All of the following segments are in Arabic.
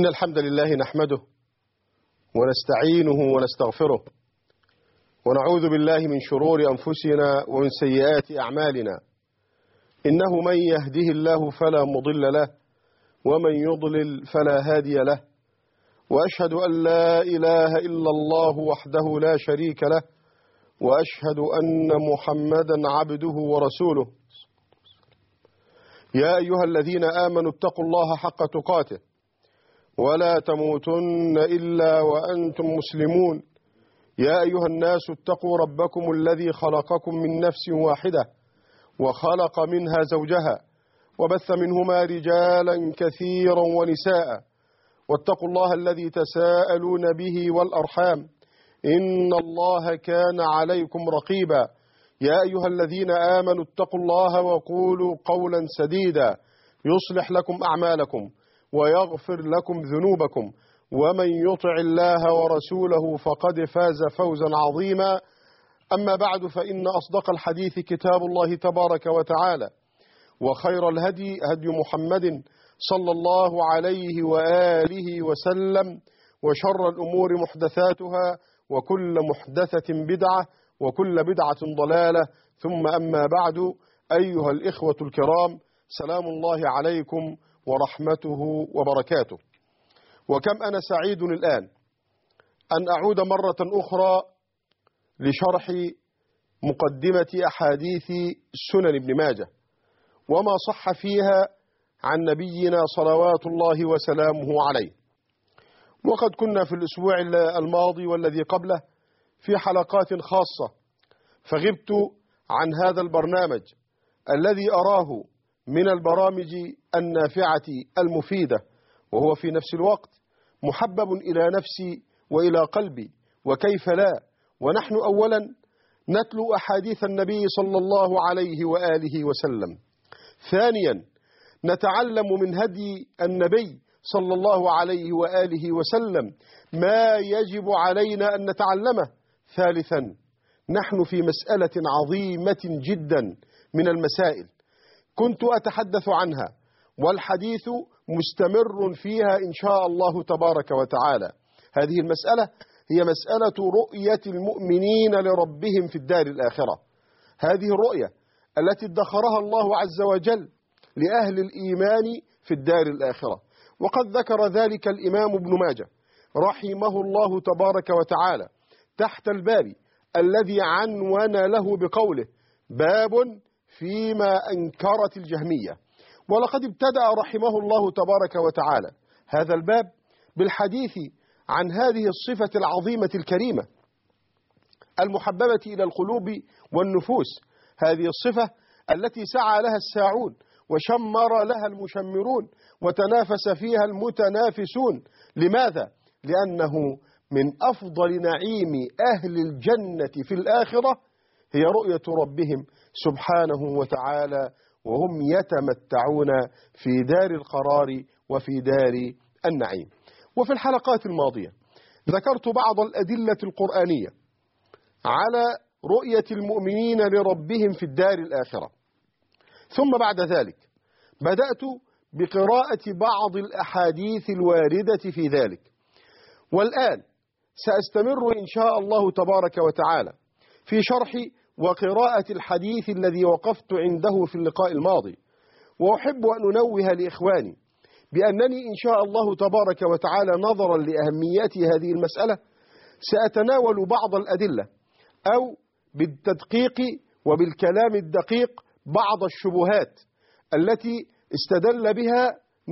إن الحمد لله نحمده ونستعينه ونستغفره ونعوذ بالله من شرور أنفسنا ومن سيئات أعمالنا. إنه من يهده الله فلا مضل له ومن يضلل فلا هادي له، وأشهد أن لا إله إلا الله وحده لا شريك له، وأشهد أن محمدا عبده ورسوله. يا أيها الذين آمنوا اتقوا الله حق تقاته ولا تموتن إلا وأنتم مسلمون. يا أيها الناس اتقوا ربكم الذي خلقكم من نفس واحدة وخلق منها زوجها وبث منهما رجالا كثيرا ونساء، واتقوا الله الذي تساءلون به والأرحام إن الله كان عليكم رقيبا. يا أيها الذين آمنوا اتقوا الله وقولوا قولا سديدا يصلح لكم أعمالكم ويغفر لكم ذنوبكم، ومن يطع الله ورسوله فقد فاز فوزا عظيما. أما بعد، فإن أصدق الحديث كتاب الله تبارك وتعالى، وخير الهدي هدي محمد صلى الله عليه وآله وسلم، وشر الأمور محدثاتها، وكل محدثة بدعة، وكل بدعة ضلالة، ثم أما بعد. أيها الإخوة الكرام، سلام الله عليكم ورحمته وبركاته. وكم أنا سعيد الآن أن أعود مرة أخرى لشرح مقدمة أحاديث سنن ابن ماجه وما صح فيها عن نبينا صلوات الله وسلامه عليه. وقد كنا في الأسبوع الماضي والذي قبله في حلقات خاصة، فغبت عن هذا البرنامج الذي أراه من البرامج النافعة المفيدة، وهو في نفس الوقت محبب إلى نفسي وإلى قلبي، وكيف لا، ونحن أولا نتلو أحاديث النبي صلى الله عليه وآله وسلم، ثانيا نتعلم من هدي النبي صلى الله عليه وآله وسلم ما يجب علينا أن نتعلمه، ثالثا نحن في مسألة عظيمة جدا من المسائل كنت أتحدث عنها، والحديث مستمر فيها إن شاء الله تبارك وتعالى. هذه المسألة هي مسألة رؤية المؤمنين لربهم في الدار الآخرة، هذه الرؤية التي ادخرها الله عز وجل لأهل الإيمان في الدار الآخرة. وقد ذكر ذلك الإمام ابن ماجه رحمه الله تبارك وتعالى تحت الباب الذي عنون له بقوله: باب فيما أنكرت الجهمية. ولقد ابتدأ رحمه الله تبارك وتعالى هذا الباب بالحديث عن هذه الصفة العظيمة الكريمة المحببة إلى القلوب والنفوس، هذه الصفة التي سعى لها الساعون وشمر لها المشمرون وتنافس فيها المتنافسون. لماذا؟ لأنه من أفضل نعيم أهل الجنة في الآخرة هي رؤية ربهم سبحانه وتعالى، وهم يتمتعون في دار القرار وفي دار النعيم. وفي الحلقات الماضية ذكرت بعض الأدلة القرآنية على رؤية المؤمنين لربهم في الدار الآخرة، ثم بعد ذلك بدأت بقراءة بعض الأحاديث الواردة في ذلك، والآن سأستمر إن شاء الله تبارك وتعالى في شرح وقراءة الحديث الذي وقفت عنده في اللقاء الماضي. وأحب أن أنوه لإخواني بأنني إن شاء الله تبارك وتعالى نظرا لأهمية هذه المسألة سأتناول بعض الأدلة، أو بالتدقيق وبالكلام الدقيق بعض الشبهات التي استدل بها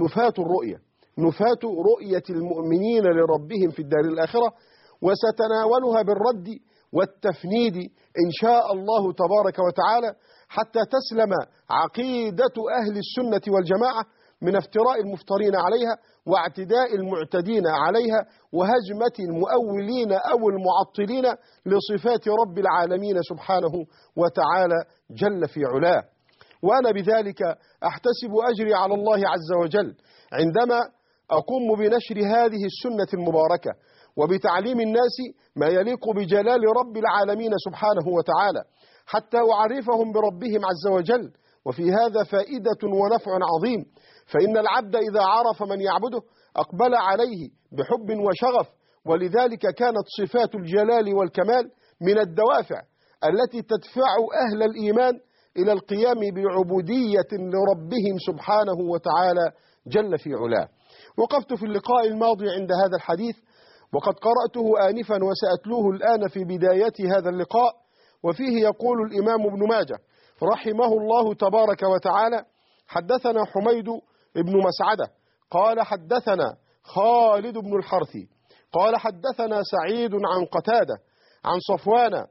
نفاة رؤية المؤمنين لربهم في الدار الآخرة، وستناولها بالرد والتفنيد إن شاء الله تبارك وتعالى، حتى تسلم عقيدة أهل السنة والجماعة من افتراء المفترين عليها واعتداء المعتدين عليها وهجمة المؤولين أو المعطلين لصفات رب العالمين سبحانه وتعالى جل في علاه. وأنا بذلك أحتسب أجري على الله عز وجل عندما أقوم بنشر هذه السنة المباركة وبتعليم الناس ما يليق بجلال رب العالمين سبحانه وتعالى، حتى أعرفهم بربهم عز وجل. وفي هذا فائدة ونفع عظيم، فإن العبد إذا عرف من يعبده أقبل عليه بحب وشغف، ولذلك كانت صفات الجلال والكمال من الدوافع التي تدفع أهل الإيمان إلى القيام بعبودية لربهم سبحانه وتعالى جل في علاه. وقفت في اللقاء الماضي عند هذا الحديث، وقد قرأته آنفا وسأتلوه الآن في بداية هذا اللقاء، وفيه يقول الإمام ابن ماجه رحمه الله تبارك وتعالى: حدثنا حميد بن مسعدة قال حدثنا خالد بن الحرثي قال حدثنا سعيد عن قتادة عن صفوان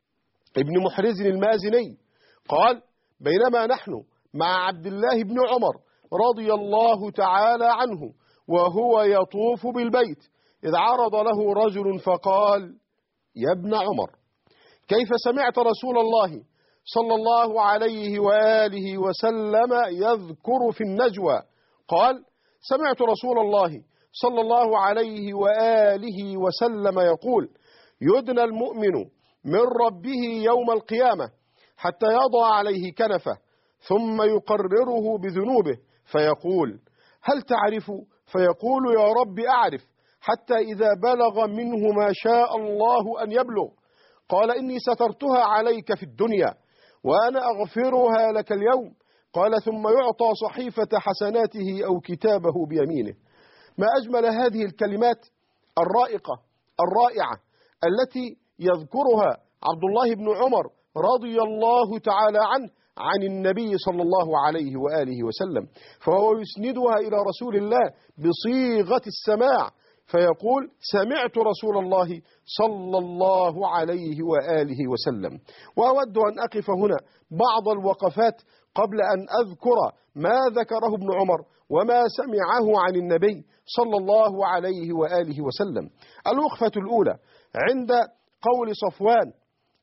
ابن محرز المازني قال: بينما نحن مع عبد الله بن عمر رضي الله تعالى عنه وهو يطوف بالبيت إذ عرض له رجل فقال: يا ابن عمر، كيف سمعت رسول الله صلى الله عليه وآله وسلم يذكر في النجوى؟ قال: سمعت رسول الله صلى الله عليه وآله وسلم يقول: يدنى المؤمن من ربه يوم القيامة حتى يضع عليه كنفه ثم يقرره بذنوبه فيقول: هل تعرف؟ فيقول: يا رب أعرف، حتى إذا بلغ منه ما شاء الله أن يبلغ قال: إني سترتها عليك في الدنيا وأنا أغفرها لك اليوم. قال: ثم يعطى صحيفة حسناته أو كتابه بيمينه. ما أجمل هذه الكلمات الرائقة الرائعة التي يذكرها عبد الله بن عمر رضي الله تعالى عنه عن النبي صلى الله عليه وآله وسلم، فهو يسندها إلى رسول الله بصيغة السماع، فيقول: سمعت رسول الله صلى الله عليه وآله وسلم. وأود أن أقف هنا بعض الوقفات قبل أن أذكر ما ذكره ابن عمر وما سمعه عن النبي صلى الله عليه وآله وسلم. الوقفة الأولى عند قول صفوان: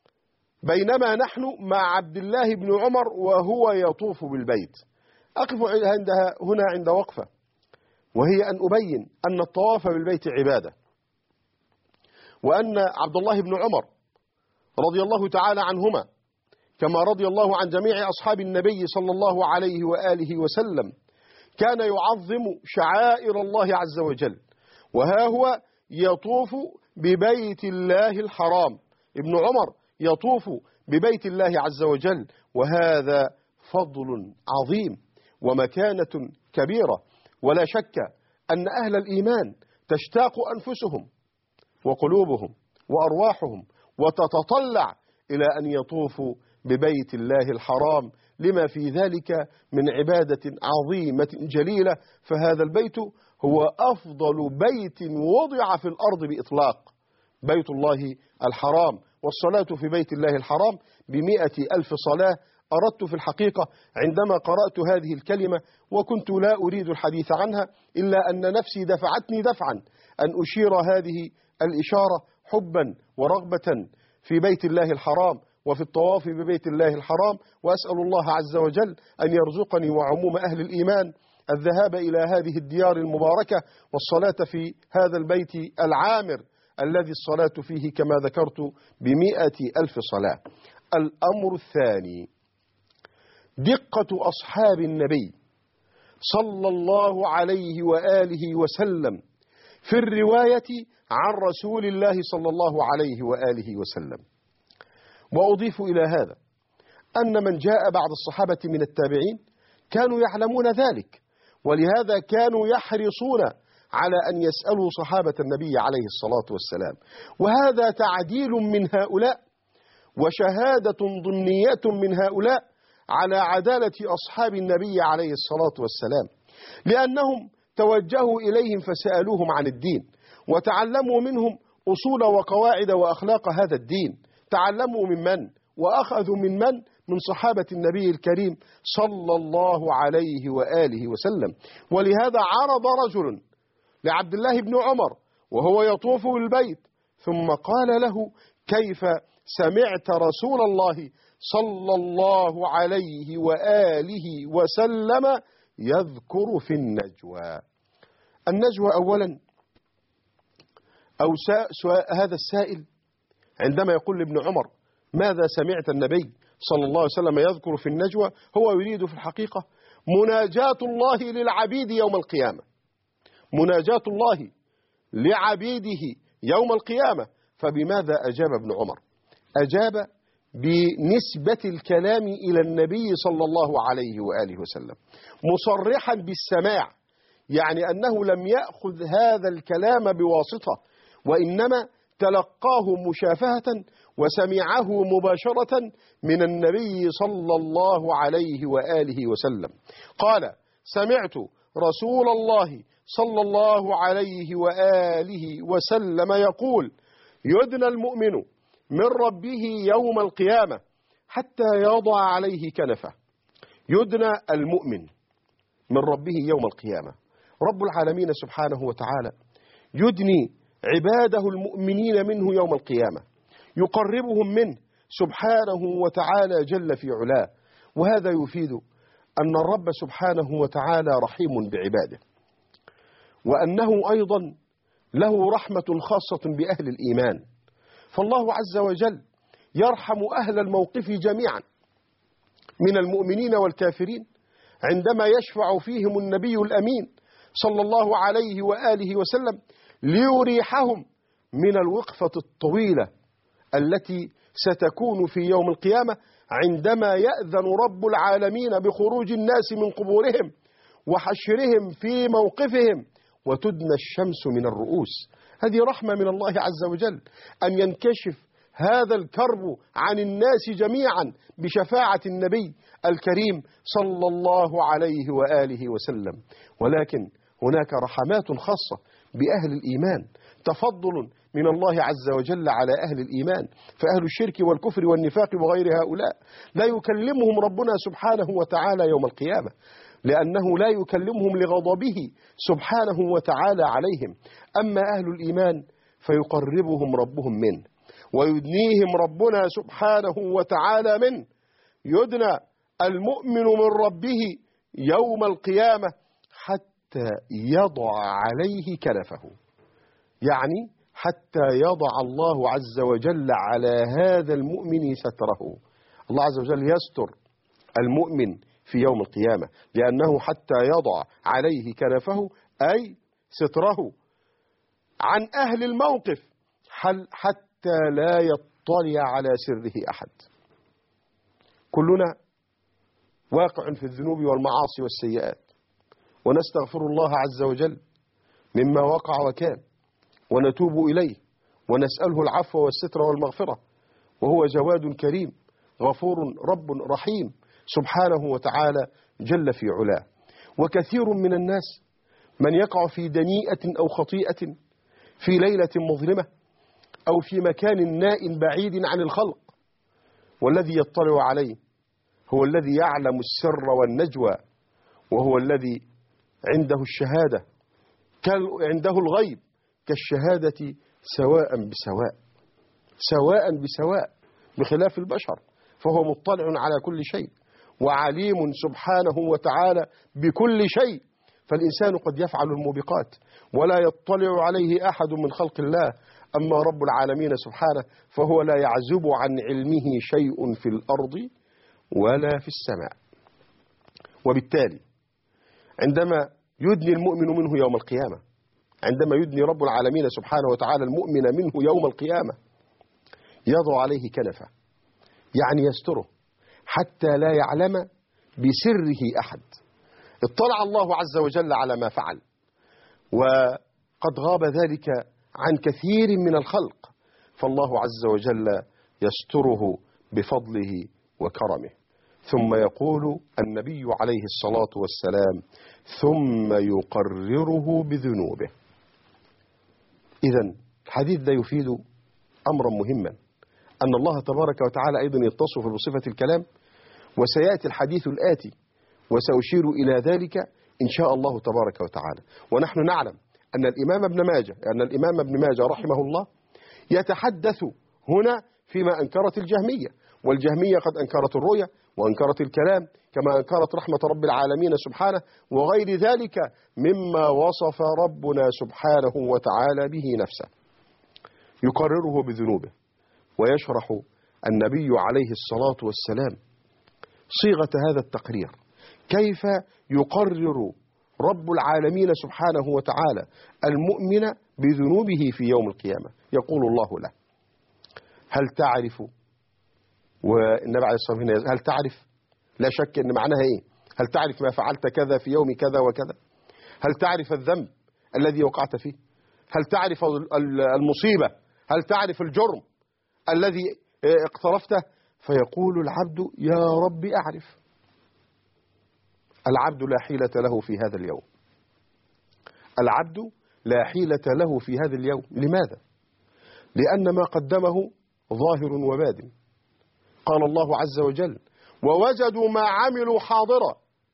بينما نحن مع عبد الله بن عمر وهو يطوف بالبيت. أقف هنا عند وقفة، وهي أن أبين أن الطواف بالبيت عبادة، وأن عبد الله بن عمر رضي الله تعالى عنهما كما رضي الله عن جميع أصحاب النبي صلى الله عليه وآله وسلم كان يعظم شعائر الله عز وجل، وها هو يطوف ببيت الله الحرام. ابن عمر يطوف ببيت الله عز وجل، وهذا فضل عظيم ومكانة كبيرة، ولا شك أن أهل الإيمان تشتاق أنفسهم وقلوبهم وأرواحهم وتتطلع إلى أن يطوفوا ببيت الله الحرام لما في ذلك من عبادة عظيمة جليلة. فهذا البيت هو أفضل بيت وضع في الأرض بإطلاق، بيت الله الحرام، والصلاة في بيت الله الحرام ب100,000 صلاة. أردت في الحقيقة عندما قرأت هذه الكلمة وكنت لا أريد الحديث عنها إلا أن نفسي دفعتني دفعا أن أشير هذه الإشارة حبا ورغبة في بيت الله الحرام وفي الطواف ببيت الله الحرام. وأسأل الله عز وجل أن يرزقني وعموم أهل الإيمان الذهاب إلى هذه الديار المباركة والصلاة في هذا البيت العامر الذي الصلاة فيه كما ذكرت ب100,000 صلاة. الأمر الثاني: دقة أصحاب النبي صلى الله عليه وآله وسلم في الرواية عن رسول الله صلى الله عليه وآله وسلم. وأضيف إلى هذا أن من جاء بعد الصحابة من التابعين كانوا يعلمون ذلك، ولهذا كانوا يحرصون على أن يسألوا صحابة النبي عليه الصلاة والسلام، وهذا تعديل من هؤلاء وشهادة ضمنية من هؤلاء على عدالة أصحاب النبي عليه الصلاة والسلام، لأنهم توجهوا إليهم فسألوهم عن الدين وتعلموا منهم أصول وقواعد وأخلاق هذا الدين. تعلموا من وأخذوا من صحابة النبي الكريم صلى الله عليه وآله وسلم. ولهذا عرض رجل لعبد الله بن عمر وهو يطوف بالبيت ثم قال له: كيف سمعت رسول الله صلى الله عليه وآله وسلم يذكر في النجوى؟ النجوى أولا، أو هذا السائل عندما يقول لابن عمر: ماذا سمعت النبي صلى الله عليه وسلم يذكر في النجوى؟ هو يريد في الحقيقة مناجاة الله للعبيد يوم القيامة، مناجاة الله لعبيده يوم القيامة. فبماذا أجاب ابن عمر؟ أجاب بنسبة الكلام إلى النبي صلى الله عليه وآله وسلم، مصرحا بالسماع، يعني أنه لم يأخذ هذا الكلام بواسطة، وإنما تلقاه مشافهة وسمعه مباشرة من النبي صلى الله عليه وآله وسلم. قال: سمعت رسول الله صلى الله عليه وآله وسلم يقول: يدنى المؤمن من ربه يوم القيامة حتى يضع عليه كنفه. يدنى المؤمن من ربه يوم القيامة. رب العالمين سبحانه وتعالى يدني عباده المؤمنين منه يوم القيامة، يقربهم منه سبحانه وتعالى جل في علاه. وهذا يفيد أن الرب سبحانه وتعالى رحيم بعباده، وأنه أيضا له رحمة خاصة بأهل الإيمان. فالله عز وجل يرحم أهل الموقف جميعا من المؤمنين والكافرين عندما يشفع فيهم النبي الأمين صلى الله عليه وآله وسلم ليريحهم من الوقفة الطويلة التي ستكون في يوم القيامة عندما يأذن رب العالمين بخروج الناس من قبورهم وحشرهم في موقفهم وتدنى الشمس من الرؤوس. هذه رحمة من الله عز وجل أن ينكشف هذا الكرب عن الناس جميعا بشفاعة النبي الكريم صلى الله عليه وآله وسلم. ولكن هناك رحمات خاصة بأهل الإيمان، تفضل من الله عز وجل على أهل الإيمان. فأهل الشرك والكفر والنفاق وغير هؤلاء لا يكلمهم ربنا سبحانه وتعالى يوم القيامة، لأنه لا يكلمهم لغضبه سبحانه وتعالى عليهم. أما أهل الإيمان فيقربهم ربهم منه ويدنيهم ربنا سبحانه وتعالى منه. يدنى المؤمن من ربه يوم القيامة حتى يضع عليه كنفه، يعني حتى يضع الله عز وجل على هذا المؤمن ستره. الله عز وجل يستر المؤمن في يوم القيامة، لأنه حتى يضع عليه كنفه أي ستره عن أهل الموقف حتى لا يطلع على سره أحد. كلنا واقع في الذنوب والمعاصي والسيئات، ونستغفر الله عز وجل مما وقع وكان، ونتوب إليه ونسأله العفو والستر والمغفرة، وهو جواد كريم غفور رب رحيم سبحانه وتعالى جل في علاه. وكثير من الناس من يقع في دنيئة أو خطيئة في ليلة مظلمة أو في مكان نائٍ بعيد عن الخلق، والذي يطلع عليه هو الذي يعلم السر والنجوى، وهو الذي عنده الشهادة عنده الغيب كالشهادة سواء بسواء، سواء بسواء، بخلاف البشر فهو مطلع على كل شيء وعليم سبحانه وتعالى بكل شيء. فالإنسان قد يفعل الموبقات ولا يطلع عليه أحد من خلق الله، أما رب العالمين سبحانه فهو لا يعزب عن علمه شيء في الأرض ولا في السماء. وبالتالي عندما يدني المؤمن منه يوم القيامة، عندما يدني رب العالمين سبحانه وتعالى المؤمن منه يوم القيامة، يضع عليه كنفه، يعني يستره حتى لا يعلم بسره أحد. اطلع الله عز وجل على ما فعل، وقد غاب ذلك عن كثير من الخلق، فالله عز وجل يستره بفضله وكرمه. ثم يقول النبي عليه الصلاة والسلام: ثم يقرره بذنوبه. إذن الحديث ده يفيد أمرا مهما، أن الله تبارك وتعالى أيضا يتصف بصفة الكلام، وسيأتي الحديث الآتي وسأشير إلى ذلك إن شاء الله تبارك وتعالى. ونحن نعلم أن الإمام ابن ماجه رحمه الله يتحدث هنا فيما أنكرت الجهمية، والجهمية قد أنكرت الرؤية وأنكرت الكلام كما أنكرت رحمة رب العالمين سبحانه وغير ذلك مما وصف ربنا سبحانه وتعالى به نفسه. يقرره بذنوبه، ويشرح النبي عليه الصلاة والسلام صيغة هذا التقرير، كيف يقرر رب العالمين سبحانه وتعالى المؤمن بذنوبه في يوم القيامة، يقول الله له: هل تعرف؟ والنبي عليه الصلاة والسلام هل تعرف؟ لا شك أن معناها إيه؟ هل تعرف ما فعلت كذا في يوم كذا وكذا؟ هل تعرف الذنب الذي وقعت فيه؟ هل تعرف المصيبة؟ هل تعرف الجرم الذي اقترفته؟ فيقول العبد: يا رب أعرف. العبد لا حيلة له في هذا اليوم. العبد لا حيلة له في هذا اليوم. لماذا؟ لأن ما قدمه ظاهر وبادن. قال الله عز وجل: ووجدوا ما عملوا حاضرا.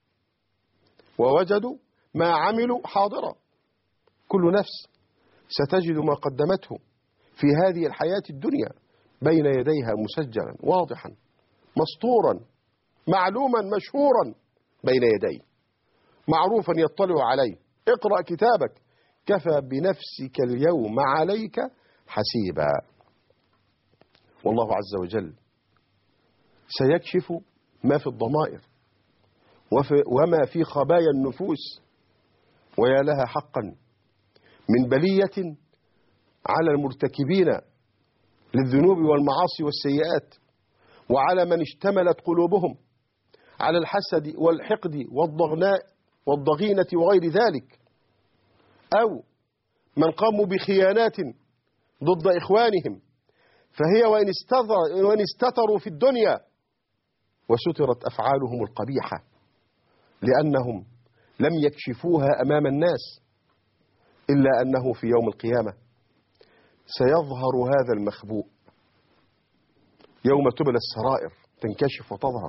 ووجدوا ما عملوا حاضرا. كل نفس ستجد ما قدمته في هذه الحياة الدنيا بين يديها مسجلا واضحا مسطورا معلوما مشهورا بين يديه، معروفا يطلع عليه. اقرأ كتابك كفى بنفسك اليوم عليك حسيبا. والله عز وجل سيكشف ما في الضمائر وما في خبايا النفوس. ويا لها حقا من بلية على المرتكبين للذنوب والمعاصي والسيئات، وعلى من اشتملت قلوبهم على الحسد والحقد والضغينة وغير ذلك، أو من قاموا بخيانات ضد إخوانهم، فهي وإن استتروا في الدنيا وسترت أفعالهم القبيحة لأنهم لم يكشفوها أمام الناس، إلا أنه في يوم القيامة سيظهر هذا المخبوء. يوم تبلى السرائر تنكشف وتظهر،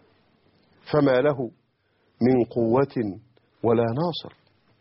فما له من قوة ولا ناصر.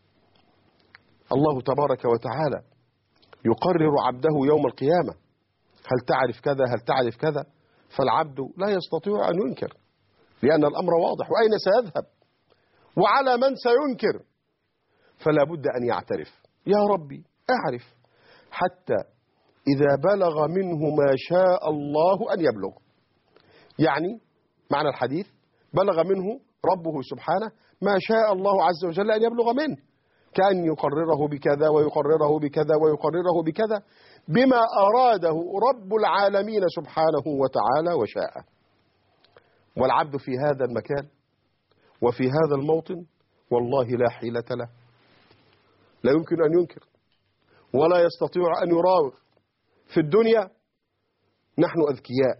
الله تبارك وتعالى يقرر عبده يوم القيامة: هل تعرف كذا؟ هل تعرف كذا؟ فالعبد لا يستطيع أن ينكر، لأن الأمر واضح. وأين سيذهب؟ وعلى من سينكر؟ فلا بد أن يعترف: يا ربي أعرف، حتى إذا بلغ منه ما شاء الله أن يبلغ. يعني معنى الحديث: بلغ منه ربه سبحانه ما شاء الله عز وجل أن يبلغ منه، كأن يقرره بكذا ويقرره بكذا ويقرره بكذا، بما أراده رب العالمين سبحانه وتعالى وشاءه. والعبد في هذا المكان وفي هذا الموطن والله لا حيلة له، لا يمكن أن ينكر ولا يستطيع أن يراوغ. في الدنيا نحن أذكياء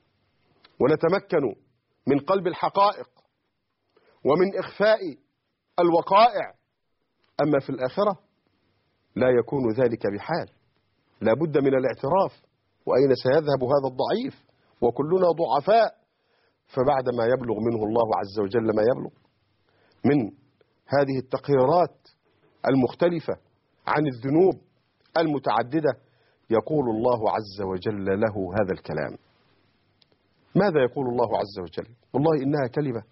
ونتمكن من قلب الحقائق ومن إخفاء الوقائع، أما في الآخرة لا يكون ذلك بحال. لا بد من الاعتراف. وأين سيذهب هذا الضعيف وكلنا ضعفاء؟ فبعدما يبلغ منه الله عز وجل ما يبلغ من هذه التقريرات المختلفة عن الذنوب المتعددة، يقول الله عز وجل له هذا الكلام. ماذا يقول الله عز وجل؟ والله إنها كلمة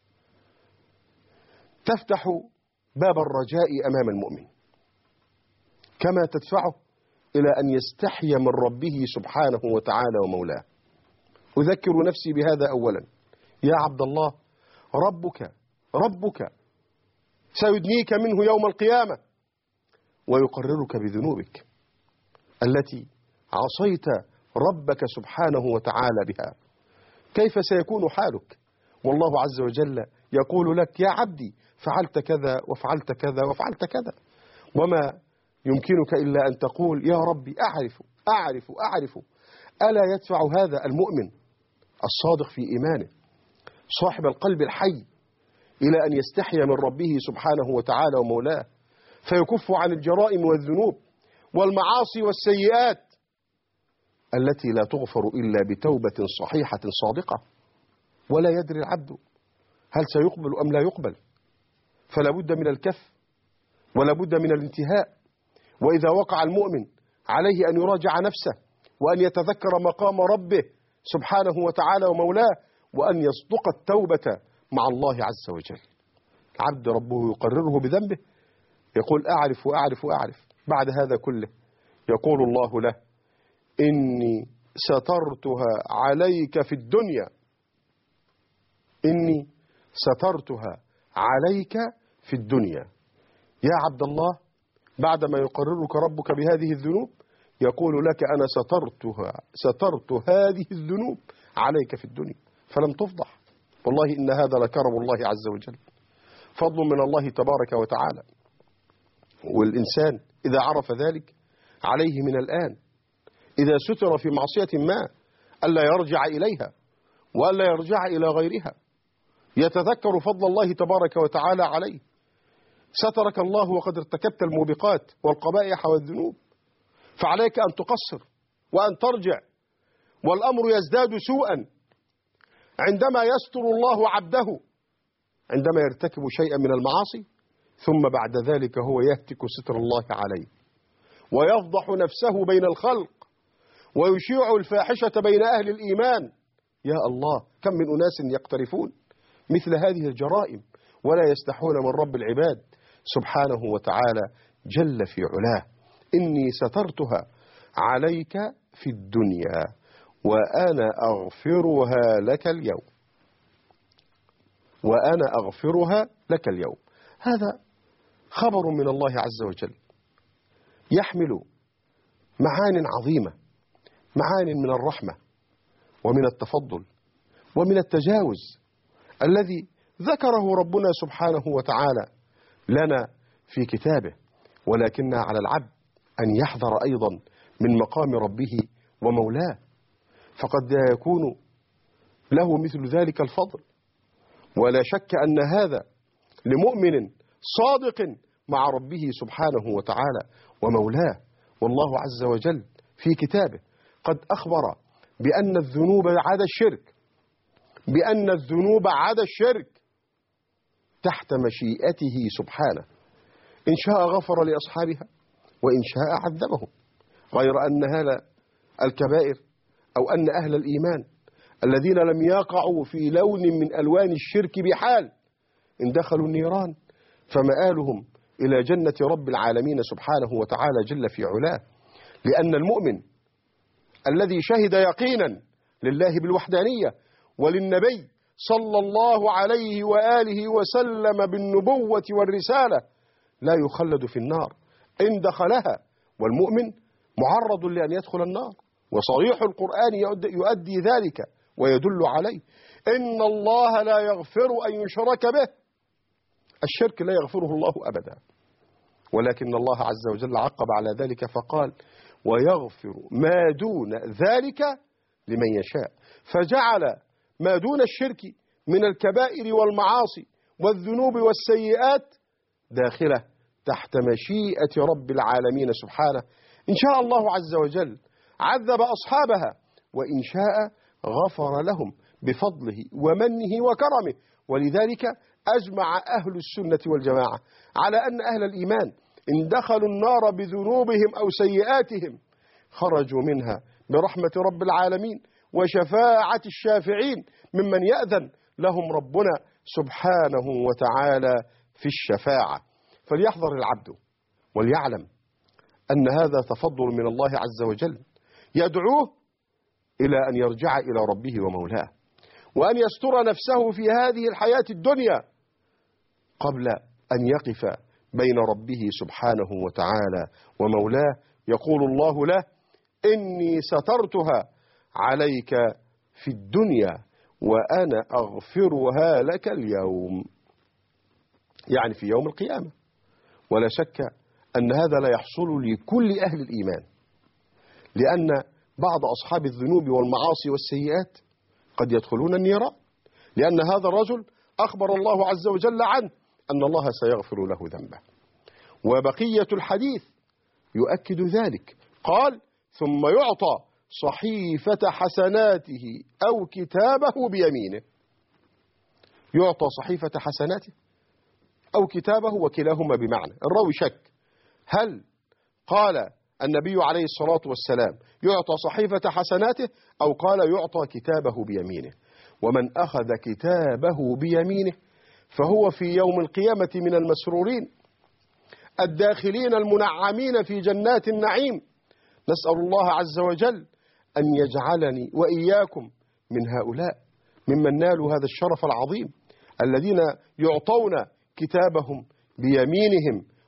تفتح باب الرجاء أمام المؤمن، كما تدفعه إلى أن يستحي من ربه سبحانه وتعالى ومولاه. أذكر نفسي بهذا أولا: يا عبد الله، ربك سيدنيك منه يوم القيامة ويقررك بذنوبك التي عصيت ربك سبحانه وتعالى بها. كيف سيكون حالك والله عز وجل يقول لك: يا عبدي فعلت كذا وفعلت كذا وفعلت كذا؟ وما يمكنك إلا أن تقول: يا ربي أعرف أعرف أعرف. ألا يدفع هذا المؤمن الصادق في إيمانه صاحب القلب الحي إلى أن يستحي من ربه سبحانه وتعالى ومولاه، فيكف عن الجرائم والذنوب والمعاصي والسيئات التي لا تغفر إلا بتوبة صحيحة صادقة؟ ولا يدري العبد هل سيقبل أم لا يقبل، فلا بد من الكف ولا بد من الانتهاء. وإذا وقع المؤمن عليه أن يراجع نفسه وأن يتذكر مقام ربه سبحانه وتعالى ومولاه، وأن يصدق التوبة مع الله عز وجل. عبد ربه يقرره بذنبه يقول: أعرف وأعرف وأعرف. بعد هذا كله يقول الله له: إني سترتها عليك في الدنيا، إني سترتها عليك في الدنيا. يا عبد الله بعدما يقررك ربك بهذه الذنوب يقول لك أنا سترت هذه الذنوب عليك في الدنيا فلم تفضح. والله إن هذا لكرم الله عز وجل، فضل من الله تبارك وتعالى. والإنسان إذا عرف ذلك عليه من الآن إذا ستر في معصية ما ألا يرجع إليها وألا يرجع إلى غيرها، يتذكر فضل الله تبارك وتعالى عليه. سترك الله وقد ارتكبت الموبقات والقبائح والذنوب، فعليك أن تقصر وأن ترجع. والأمر يزداد سوءا عندما يستر الله عبده عندما يرتكب شيئا من المعاصي، ثم بعد ذلك هو يهتك ستر الله عليه ويفضح نفسه بين الخلق ويشيع الفاحشة بين أهل الإيمان. يا الله، كم من أناس يقترفون مثل هذه الجرائم ولا يستحون من رب العباد سبحانه وتعالى جل في علاه. إني سترتها عليك في الدنيا وأنا أغفرها لك اليوم، وأنا أغفرها لك اليوم. هذا خبر من الله عز وجل يحمل معان عظيمة، معان من الرحمة ومن التفضل ومن التجاوز الذي ذكره ربنا سبحانه وتعالى لنا في كتابه. ولكن على العبد أن يحذر أيضا من مقام ربه ومولاه، فقد لا يكون له مثل ذلك الفضل. ولا شك أن هذا لمؤمن صادق مع ربه سبحانه وتعالى ومولاه. والله عز وجل في كتابه قد أخبر بأن الذنوب عدا الشرك تحت مشيئته سبحانه، إن شاء غفر لأصحابها وإن شاء عذبهم. غير أن هذا الكبائر أو أن أهل الإيمان الذين لم يقعوا في لون من ألوان الشرك بحال إن دخلوا النيران فمآلهم إلى جنة رب العالمين سبحانه وتعالى جل في علاه. لأن المؤمن الذي شهد يقينا لله بالوحدانية وللنبي صلى الله عليه وآله وسلم بالنبوة والرسالة لا يخلد في النار إن دخلها، والمؤمن معرض لأن يدخل النار، وصريح القرآن يؤدي ذلك ويدل عليه. إن الله لا يغفر أن يشرك به، الشرك لا يغفره الله أبدا، ولكن الله عز وجل عقب على ذلك فقال ويغفر ما دون ذلك لمن يشاء، فجعل ما دون الشرك من الكبائر والمعاصي والذنوب والسيئات داخلة تحت مشيئة رب العالمين سبحانه. إن شاء الله عز وجل عذب أصحابها وإن شاء غفر لهم بفضله ومنه وكرمه. ولذلك أجمع أهل السنة والجماعة على أن أهل الإيمان إن دخلوا النار بذنوبهم أو سيئاتهم خرجوا منها برحمة رب العالمين وشفاعة الشافعين ممن يأذن لهم ربنا سبحانه وتعالى في الشفاعة. فليحذر العبد وليعلم أن هذا تفضل من الله عز وجل يدعوه إلى أن يرجع إلى ربه ومولاه، وأن يستر نفسه في هذه الحياة الدنيا قبل أن يقف بين ربه سبحانه وتعالى ومولاه. يقول الله له إني سترتها عليك في الدنيا وأنا أغفرها لك اليوم، يعني في يوم القيامة. ولا شك أن هذا لا يحصل لكل أهل الإيمان، لأن بعض أصحاب الذنوب والمعاصي والسيئات قد يدخلون النيران، لأن هذا الرجل أخبر الله عز وجل عنه أن الله سيغفر له ذنبه. وبقية الحديث يؤكد ذلك، قال ثم يعطى صحيفة حسناته أو كتابه بيمينه. يعطى صحيفة حسناته أو كتابه، وكلاهما بمعنى. الراوي شك هل قال النبي عليه الصلاة والسلام يعطى صحيفة حسناته أو قال يعطى كتابه بيمينه. ومن أخذ كتابه بيمينه فهو في يوم القيامة من المسرورين الداخلين المنعمين في جنات النعيم. نسأل الله عز وجل أن يجعلني وإياكم من هؤلاء ممن نالوا هذا الشرف العظيم الذين يعطون كتابهم بيمينهم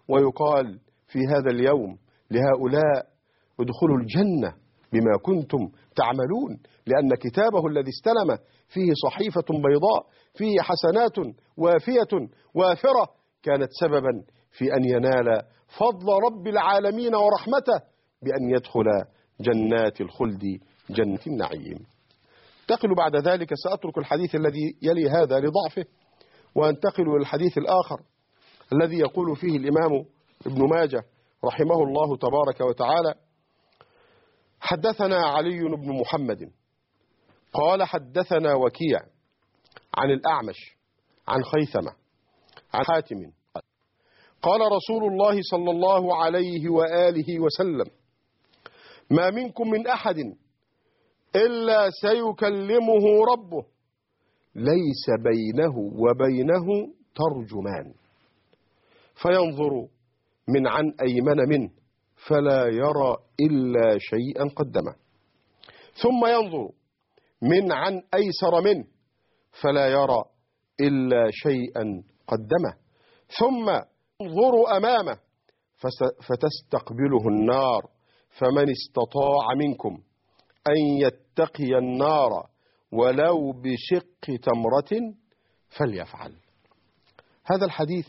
ويقال في هذا اليوم لهؤلاء ادخلوا الجنة بما كنتم تعملون، لأن كتابه الذي استلم فيه صحيفة بيضاء فيه حسنات وافية وافرة كانت سببا في أن ينال فضل رب العالمين ورحمته بأن يدخل جنات الخلد جنة النعيم. انتقل بعد ذلك، سأترك الحديث الذي يلي هذا لضعفه وانتقل إلى الحديث الآخر الذي يقول فيه الإمام ابن ماجه رحمه الله تبارك وتعالى: حدثنا علي بن محمد قال حدثنا وكيع عن الأعمش عن خيثمة عن حاتم قال رسول الله صلى الله عليه وآله وسلم: ما منكم من أحد إلا سيكلمه ربه ليس بينه وبينه ترجمان، فينظر من عن أيمن منه فلا يرى إلا شيئا قدمه، ثم ينظر من عن أيسر منه فلا يرى إلا شيئا قدمه، ثم ينظر أمامه فتستقبله النار، فمن استطاع منكم أن يتقي النار ولو بشق تمرة فليفعل. هذا الحديث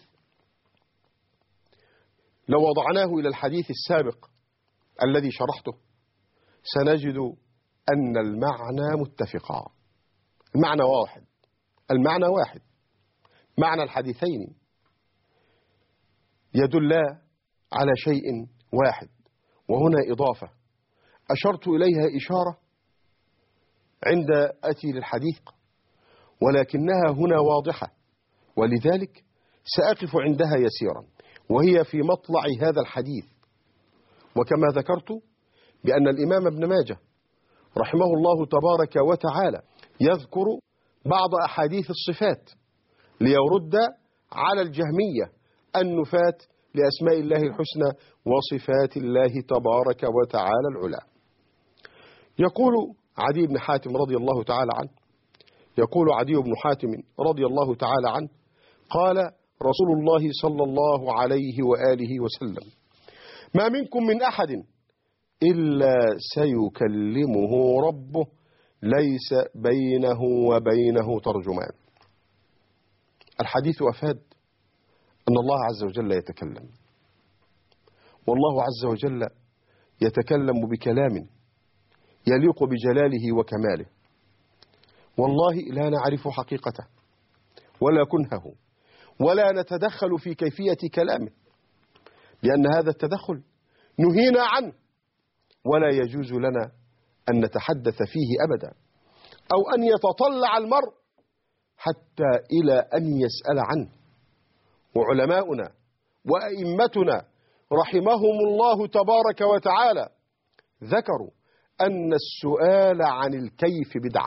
لو وضعناه إلى الحديث السابق الذي شرحته سنجد أن المعنى متفقا، المعنى واحد، معنى الحديثين يدل على شيء واحد، وهنا إضافة أشرت إليها إشارة عند أتي للحديث، ولكنها هنا واضحة، ولذلك سأقف عندها يسيرا، وهي في مطلع هذا الحديث. وكما ذكرت بأن الإمام ابن ماجه رحمه الله تبارك وتعالى يذكر بعض أحاديث الصفات ليرد على الجهمية النفاة لأسماء الله الحسنى وصفات الله تبارك وتعالى العلى. يقول عدي بن حاتم رضي الله تعالى عنه، يقول عدي بن حاتم رضي الله تعالى عنه: قال رسول الله صلى الله عليه وآله وسلم: ما منكم من أحد إلا سيكلمه ربه ليس بينه وبينه ترجمان. الحديث أفاد أن الله عز وجل يتكلم، والله عز وجل يتكلم بكلام يليق بجلاله وكماله، والله لا نعرف حقيقته ولا كنهه ولا نتدخل في كيفية كلامه، لأن هذا التدخل نهينا عنه ولا يجوز لنا أن نتحدث فيه أبدا، أو أن يتطلع المرء حتى إلى أن يسأل عنه. وعلماؤنا وأئمتنا رحمهم الله تبارك وتعالى ذكروا أن السؤال عن الكيف بدعة.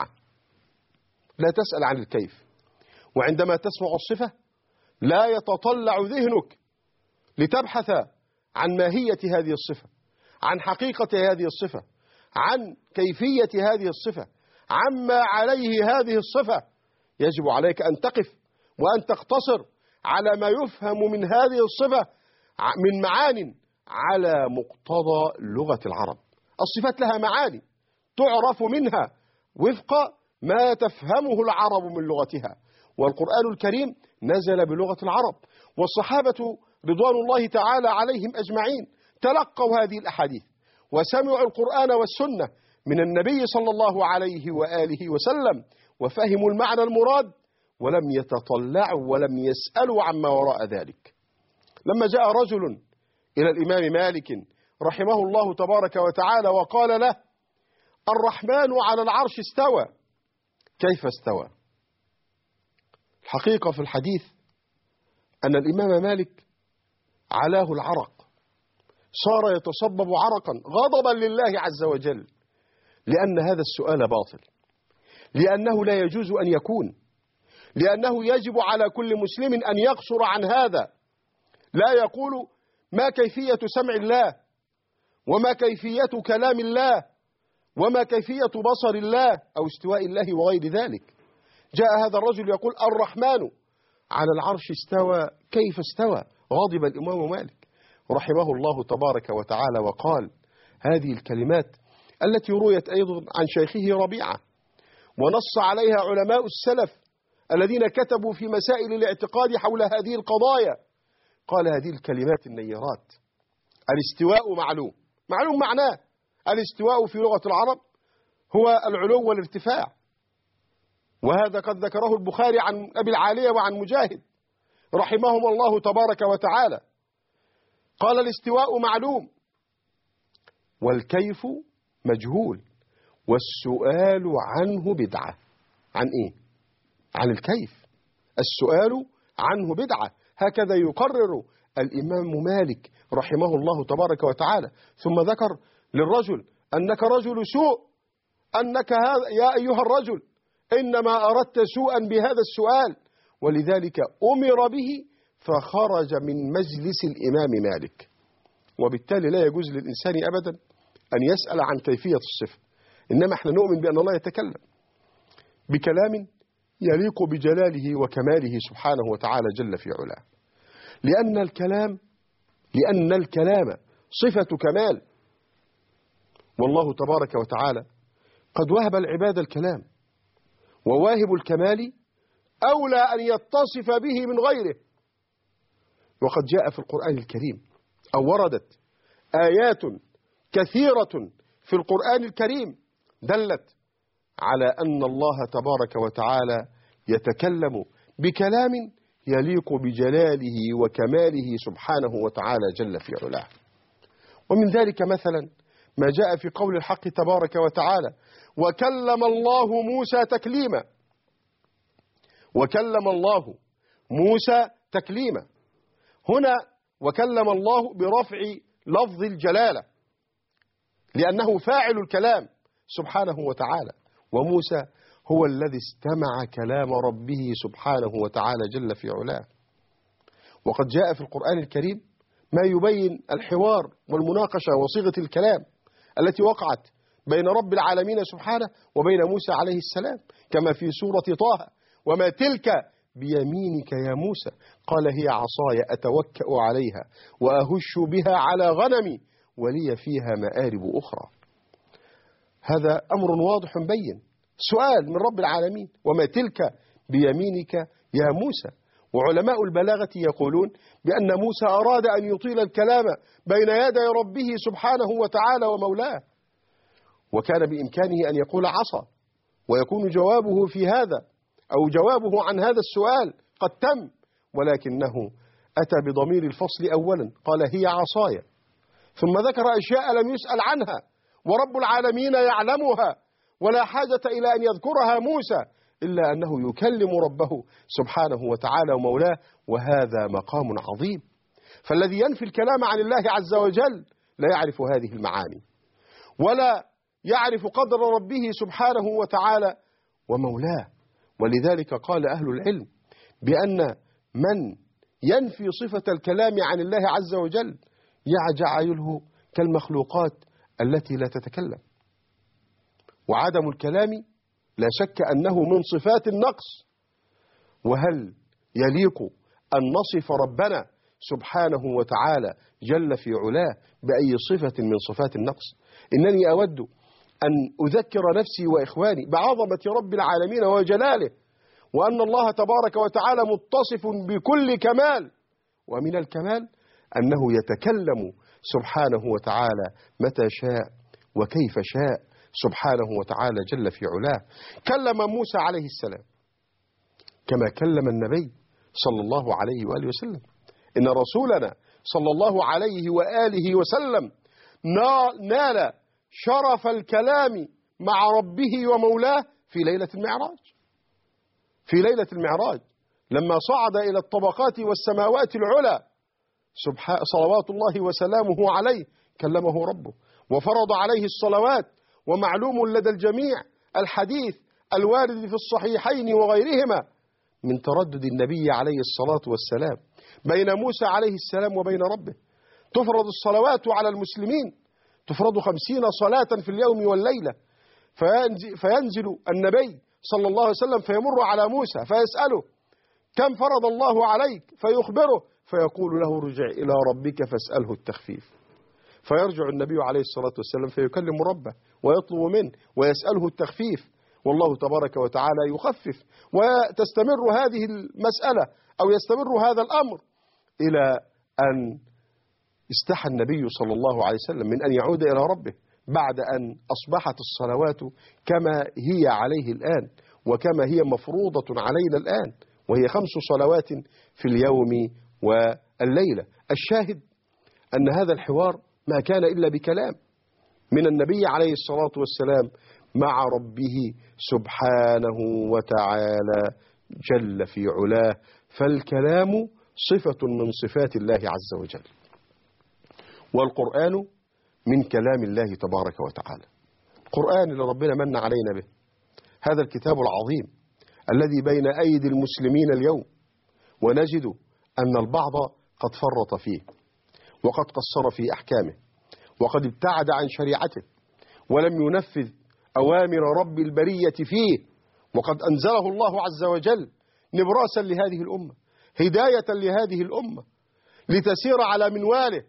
لا تسأل عن الكيف، وعندما تسمع الصفة لا يتطلع ذهنك لتبحث عن ماهية هذه الصفة، عن حقيقة هذه الصفة، عن كيفية هذه الصفة، عما عليه هذه الصفة. يجب عليك أن تقف وأن تقتصر على ما يفهم من هذه الصفة من معان على مقتضى لغة العرب. الصفات لها معاني تعرف منها وفق ما تفهمه العرب من لغتها، والقرآن الكريم نزل بلغة العرب، والصحابة رضوان الله تعالى عليهم أجمعين تلقوا هذه الأحاديث وسمعوا القرآن والسنة من النبي صلى الله عليه وآله وسلم، وفهموا المعنى المراد ولم يتطلعوا ولم يسألوا عما وراء ذلك. لما جاء رجل إلى الإمام مالك رحمه الله تبارك وتعالى وقال له: الرحمن على العرش استوى، كيف استوى؟ الحقيقة في الحديث أن الإمام مالك علاه العرق، صار يتصبب عرقا غضبا لله عز وجل، لأن هذا السؤال باطل، لأنه لا يجوز أن يكون، لأنه يجب على كل مسلم أن يقصر عن هذا، لا يقول ما كيفية سمع الله، وما كيفية كلام الله، وما كيفية بصر الله أو استواء الله وغير ذلك. جاء هذا الرجل يقول: الرحمن على العرش استوى، كيف استوى؟ غضب الإمام مالك. رحمه الله تبارك وتعالى وقال هذه الكلمات التي رويت أيضا عن شيخه ربيعة ونص عليها علماء السلف الذين كتبوا في مسائل الاعتقاد حول هذه القضايا. قال هذه الكلمات النيرات: الاستواء معلوم، معلوم معناه الاستواء في لغة العرب هو العلو والارتفاع، وهذا قد ذكره البخاري عن أبي العالية وعن مجاهد رحمهم الله تبارك وتعالى. قال الاستواء معلوم والكيف مجهول والسؤال عنه بدعة. عن إيه؟ عن الكيف. السؤال عنه بدعة، هكذا يقرر الإمام مالك رحمه الله تبارك وتعالى. ثم ذكر للرجل: أنك رجل سوء، أنك يا أيها الرجل إنما أردت سوءا بهذا السؤال، ولذلك أمر به فخرج من مجلس الإمام مالك. وبالتالي لا يجوز للإنسان أبدا أن يسأل عن كيفية الصفة، إنما احنا نؤمن بأن الله يتكلم بكلام يليق بجلاله وكماله سبحانه وتعالى جل في علاه، لأن الكلام صفة كمال، والله تبارك وتعالى قد وهب العباد الكلام، وواهب الكمال أولى أن يتصف به من غيره. وقد جاء في القرآن الكريم أو وردت آيات كثيرة في القرآن الكريم دلت على أن الله تبارك وتعالى يتكلم بكلام يليق بجلاله وكماله سبحانه وتعالى جل في علاه. ومن ذلك مثلا ما جاء في قول الحق تبارك وتعالى: وكلم الله موسى تكليما. وكلم الله موسى تكليما، هنا وكلم الله برفع لفظ الجلالة لأنه فاعل الكلام سبحانه وتعالى، وموسى هو الذي استمع كلام ربه سبحانه وتعالى جل في علاه. وقد جاء في القرآن الكريم ما يبين الحوار والمناقشة وصيغة الكلام التي وقعت بين رب العالمين سبحانه وبين موسى عليه السلام، كما في سورة طه: وما تلك بيمينك يا موسى قال هي عصاي أتوكأ عليها وأهش بها على غنمي ولي فيها مآرب أخرى. هذا أمر واضح بين، سؤال من رب العالمين: وما تلك بيمينك يا موسى. وعلماء البلاغة يقولون بأن موسى أراد أن يطيل الكلام بين يدي ربه سبحانه وتعالى ومولاه، وكان بإمكانه أن يقول عصا ويكون جوابه في هذا أو جوابه عن هذا السؤال قد تم، ولكنه أتى بضمير الفصل أولا، قال هي عصاي، ثم ذكر أشياء لم يسأل عنها ورب العالمين يعلمها ولا حاجة إلى أن يذكرها موسى، إلا أنه يكلم ربه سبحانه وتعالى ومولاه، وهذا مقام عظيم. فالذي ينفي الكلام عن الله عز وجل لا يعرف هذه المعاني ولا يعرف قدر ربه سبحانه وتعالى ومولاه. ولذلك قال أهل العلم بأن من ينفي صفة الكلام عن الله عز وجل يعجعله كالمخلوقات التي لا تتكلم. وعدم الكلام لا شك أنه من صفات النقص، وهل يليق أن نصف ربنا سبحانه وتعالى جل في علاه بأي صفة من صفات النقص؟ إنني أود أن أذكر نفسي وإخواني بعظمة رب العالمين وجلاله، وأن الله تبارك وتعالى متصف بكل كمال، ومن الكمال أنه يتكلم سبحانه وتعالى متى شاء وكيف شاء سبحانه وتعالى جل في علاه. كلم موسى عليه السلام كما كلم النبي صلى الله عليه وآله وسلم. إن رسولنا صلى الله عليه وآله وسلم نال شرف الكلام مع ربه ومولاه في ليلة المعراج. في ليلة المعراج لما صعد إلى الطبقات والسماوات العلى صلوات الله وسلامه عليه كلمه ربه وفرض عليه الصلوات. ومعلوم لدى الجميع الحديث الوارد في الصحيحين وغيرهما من تردد النبي عليه الصلاة والسلام بين موسى عليه السلام وبين ربه. تفرض الصلوات على المسلمين، تفرض 50 صلاة في اليوم والليلة، فينزل النبي صلى الله عليه وسلم فيمر على موسى فيسأله: كم فرض الله عليك؟ فيخبره، فيقول له ارجع إلى ربك فاسأله التخفيف. فيرجع النبي عليه الصلاة والسلام فيكلم ربه ويطلب منه ويسأله التخفيف، والله تبارك وتعالى يخفف. وتستمر هذه المسألة أو يستمر هذا الأمر إلى أن استحى النبي صلى الله عليه وسلم من أن يعود إلى ربه بعد أن أصبحت الصلوات كما هي عليه الآن وكما هي مفروضة علينا الآن، وهي 5 صلوات في اليوم والليلة. الشاهد أن هذا الحوار ما كان إلا بكلام من النبي عليه الصلاة والسلام مع ربه سبحانه وتعالى جل في علاه، فالكلام صفة من صفات الله عز وجل، والقرآن من كلام الله تبارك وتعالى. القرآن اللي ربنا من علينا به، هذا الكتاب العظيم الذي بين أيدي المسلمين اليوم، ونجد أن البعض قد فرط فيه وقد قصر في أحكامه وقد ابتعد عن شريعته ولم ينفذ أوامر رب البرية فيه، وقد أنزله الله عز وجل نبراسا لهذه الأمة، هداية لهذه الأمة لتسير على منواله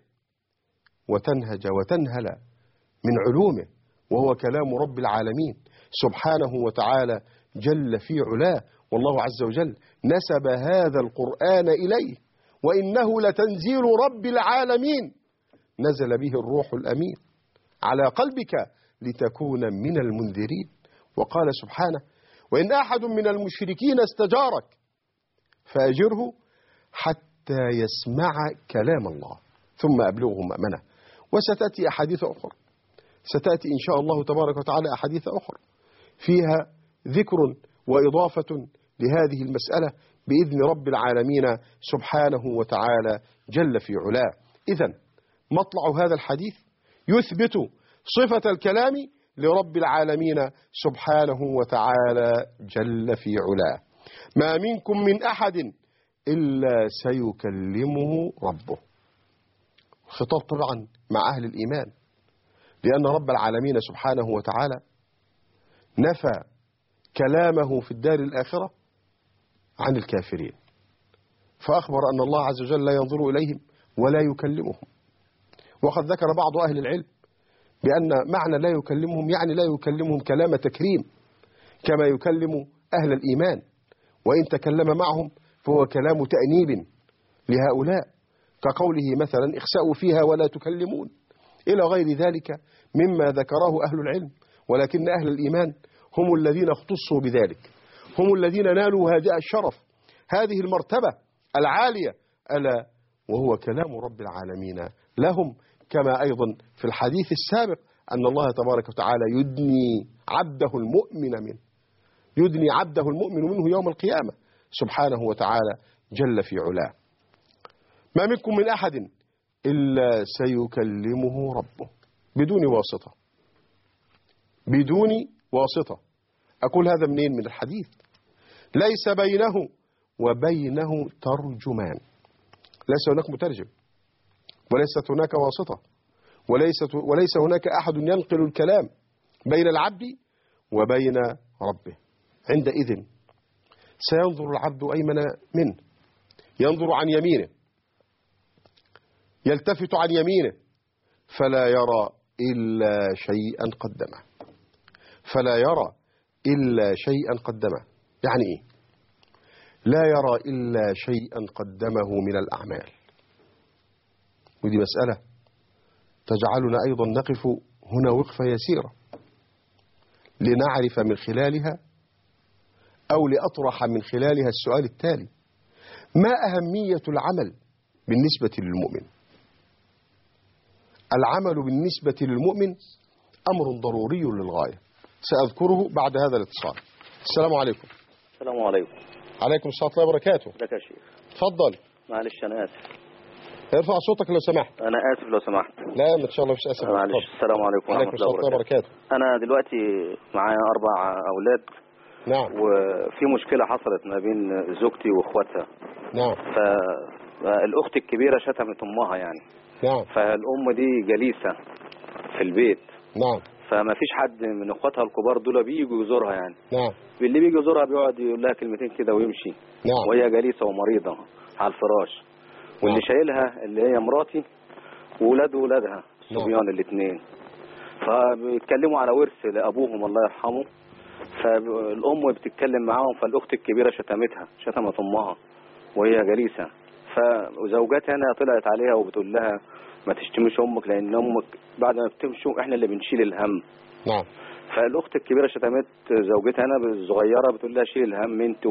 وتنهج وتنهل من علومه، وهو كلام رب العالمين سبحانه وتعالى جل في علاه. والله عز وجل نسب هذا القرآن إليه، وإنه لتنزيل رب العالمين نزل به الروح الأمين على قلبك لتكون من المنذرين. وقال سبحانه: وإن أحد من المشركين استجارك فأجره حتى يسمع كلام الله ثم أبلغه مأمنه. وستأتي أحاديث أخرى، ستأتي إن شاء الله تبارك وتعالى أحاديث أخرى فيها ذكر وإضافة لهذه المسألة بإذن رب العالمين سبحانه وتعالى جل في علاه. إذن مطلع هذا الحديث يثبت صفة الكلام لرب العالمين سبحانه وتعالى جل في علاه. ما منكم من أحد إلا سيكلمه ربه. خطاب طبعا مع أهل الإيمان، لأن رب العالمين سبحانه وتعالى نفى كلامه في الدار الآخرة عن الكافرين، فأخبر أن الله عز وجل لا ينظر إليهم ولا يكلمهم. وقد ذكر بعض أهل العلم بأن معنى لا يكلمهم يعني لا يكلمهم كلام تكريم كما يكلم أهل الإيمان، وإن تكلم معهم فهو كلام تأنيب لهؤلاء، كقوله مثلا: اخسأوا فيها ولا تكلمون، إلى غير ذلك مما ذكره أهل العلم. ولكن أهل الإيمان هم الذين اختصوا بذلك، هم الذين نالوا هذا الشرف، هذه المرتبة العالية، ألا وهو كلام رب العالمين لهم. كما أيضا في الحديث السابق أن الله تبارك وتعالى يدني عبده المؤمن منه يوم القيامة سبحانه وتعالى جل في علاه. ما منكم من أحد إلا سيكلمه ربه، بدون واسطة، بدون واسطة. أقول هذا منين؟ من الحديث: ليس بينه وبينه ترجمان، ليس هناك مترجم، وليست هناك واسطة، وليس هناك أحد ينقل الكلام بين العبد وبين ربه. عندئذ سينظر العبد أيمن منه، ينظر عن يمينه، يلتفت عن يمينه فلا يرى إلا شيئا قدمه، فلا يرى إلا شيئا قدمه. يعني إيه؟ لا يرى إلا شيئا قدمه من الأعمال. ودي مسألة تجعلنا أيضا نقف هنا وقفة يسيرة لنعرف من خلالها أو لأطرح من خلالها السؤال التالي: ما أهمية العمل بالنسبة للمؤمن؟ العمل بالنسبة للمؤمن أمر ضروري للغاية، سأذكره بعد هذا الاتصال. السلام عليكم. السلام عليكم. عليكم السلام ورحمة الله وبركاته. ازيك يا شيخ؟ اتفضل. معلش أنا آسف. ارفع صوتك لو سمحت. أنا آسف لو سمحت. لا إن شاء الله مش آسف. معلش. السلام عليكم ورحمة الله وبركاته. أنا دلوقتي معايا 4 أولاد. نعم. وفي مشكلة حصلت ما بين زوجتي وإخواتها. نعم. فالأخت الكبيرة شتمت أمها يعني. نعم. فالأم دي جليسة في البيت. نعم. فما فيش حد من اخواتها الكبار دول بييجوا يزورها يعني. نعم. اللي بيجي يزورها بيقعد يقول لها كلمتين كده ويمشي. نعم. وهي جليسة ومريضة على الفراش. واللي شايلها اللي هي مراتي وولادها الصبيان الاثنين. فبيتكلموا على ورث لأبوهم الله يرحمه. فالأم بتتكلم معاهم، فالأخت الكبيرة شتمت أمها وهي جليسة. فزوجاتها هنا طلعت عليها وبتقول لها ما تشتمش أمك، لأن أمك بعد ما بتمشوا إحنا اللي بنشيل الهم. نعم. فالأخت الكبيرة شتمت زوجتها هنا الصغيرة، بتقول لها شيل الهم أنت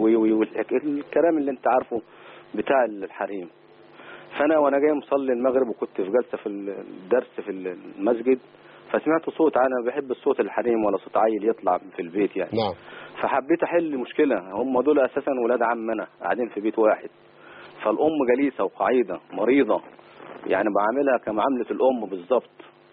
الكلام اللي أنت عارفه بتاع الحريم. فأنا وأنا جاي مصلي المغرب وكنت في جلسة في الدرس في المسجد، فسمعت صوت. أنا بحب الصوت الحريم ولا صوت عيل يطلع في البيت يعني. نعم. فحبيت أحل مشكلة. هم دول أساسا ولاد عمنا قاعدين في بيت واحد. فالأم جليسة وقعيدة مريضة، يعني بعاملها كمعاملة الأم بالظبط.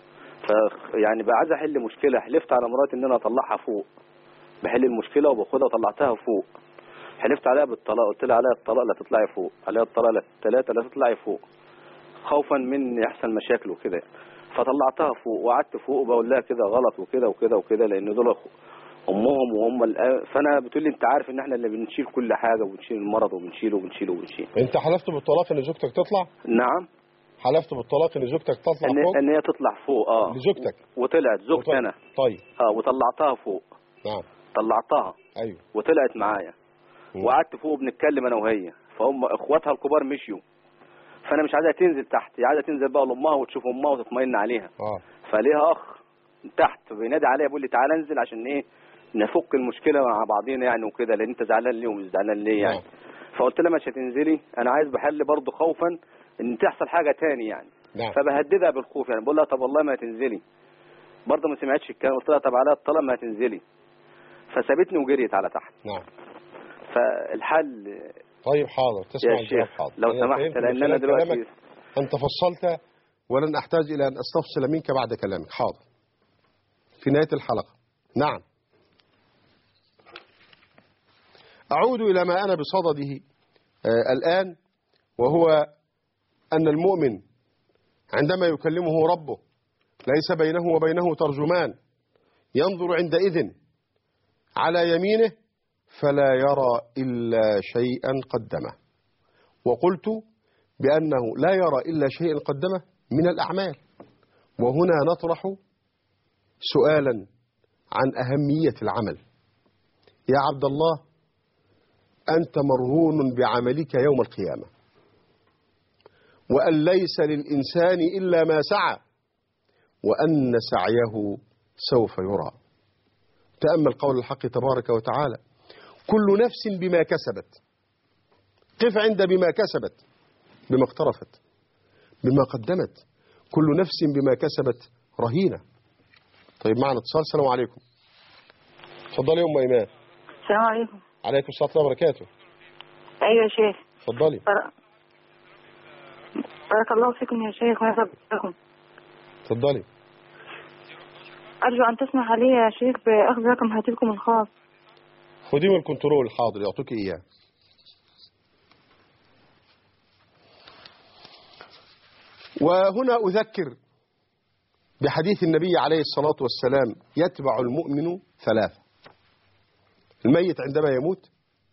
يعني بقى عايز أحل مشكلة. حلفت على مراتي إن أنا أطلعها فوق، بحل المشكلة وباخدها وطلعتها فوق. حلفت عليها بالطلاق، قلت لها عليها الطلاق لا تطلعي فوق، عليها الطلاق ثلاثة لا تطلعي فوق، خوفا من يحصل مشاكل وكده. فطلعتها فوق وقعدت فوق وبقول لها كده غلط وكده وكده وكده، لأن دول امهم وهم فانا بتقول لي انت عارف ان احنا اللي بنشيل كل حاجه وبنشيل المرض وبنشيله. انت حلفت بالطلاق ان زوجتك تطلع؟ نعم. حلفت بالطلاق ان زوجتك تطلع فوق؟ ان هي تطلع فوق. لزوجتك. وطلعت زوجتي انا. طيب. وطلعتها فوق. نعم. طلعتها. ايوه. وطلعت معايا. وقعدت فوق بنتكلم انا وهي، فهم اخواتها الكبار مشيوا. فانا مش عايزها تنزل تحت، هي عايزه تنزل بقى لامها وتشوف امها وتطمئن عليها. فليها اخ تحت بينادي عليها بيقول لي تعالى انزل عشان ايه نفك المشكله مع بعضينا يعني وكده، لان انت زعلان ليه ومش زعلان ليه يعني. فقلت لها مش هتنزلي، انا عايز بحل برضه خوفا ان تحصل حاجه تاني يعني. فبهددها بالخوف يعني، بقول لها طب والله ما هتنزلي. برضه ما سمعتش الكلام، قلت لها طب عليها الطلاق ما هتنزلي. فسابتني وجريت على تحت. نعم. فالحل. طيب حاضر، تسمع الجواب. حاضر لو سمحت، لان انا دلوقتي انت فصلت ولن احتاج الى ان استفصل منك بعد كلامك. حاضر في نهايه الحلقه. نعم. أعود إلى ما أنا بصدده الآن، وهو أن المؤمن عندما يكلمه ربه ليس بينه وبينه ترجمان، ينظر عندئذ على يمينه فلا يرى إلا شيئا قدمه. وقلت بأنه لا يرى إلا شيئا قدمه من الأعمال. وهنا نطرح سؤالا عن أهمية العمل. يا عبد الله، أنت مرهون بعملك يوم القيامة، وأن ليس للإنسان إلا ما سعى، وأن سعيه سوف يرى. تأمل قول الحق تبارك وتعالى: كل نفس بما كسبت. قف عند بما كسبت، بما اقترفت، بما قدمت. كل نفس بما كسبت رهينة. طيب معنا اتصال. السلام عليكم. اتفضلي يا أم إيمان. السلام عليكم. عليكم السلام ورحمة الله وبركاته. أيوة يا شيخ. اتفضلي. بارك الله فيكم يا شيخ ويسعد بكم. اتفضلي. أرجو أن تسمح لي يا شيخ بأخذ رقم هاتفكم الخاص. خديه من الكنترول. حاضر، يعطوك إياه. وهنا أذكر بحديث النبي عليه الصلاة والسلام: يتبع المؤمن ثلاثة. الميت عندما يموت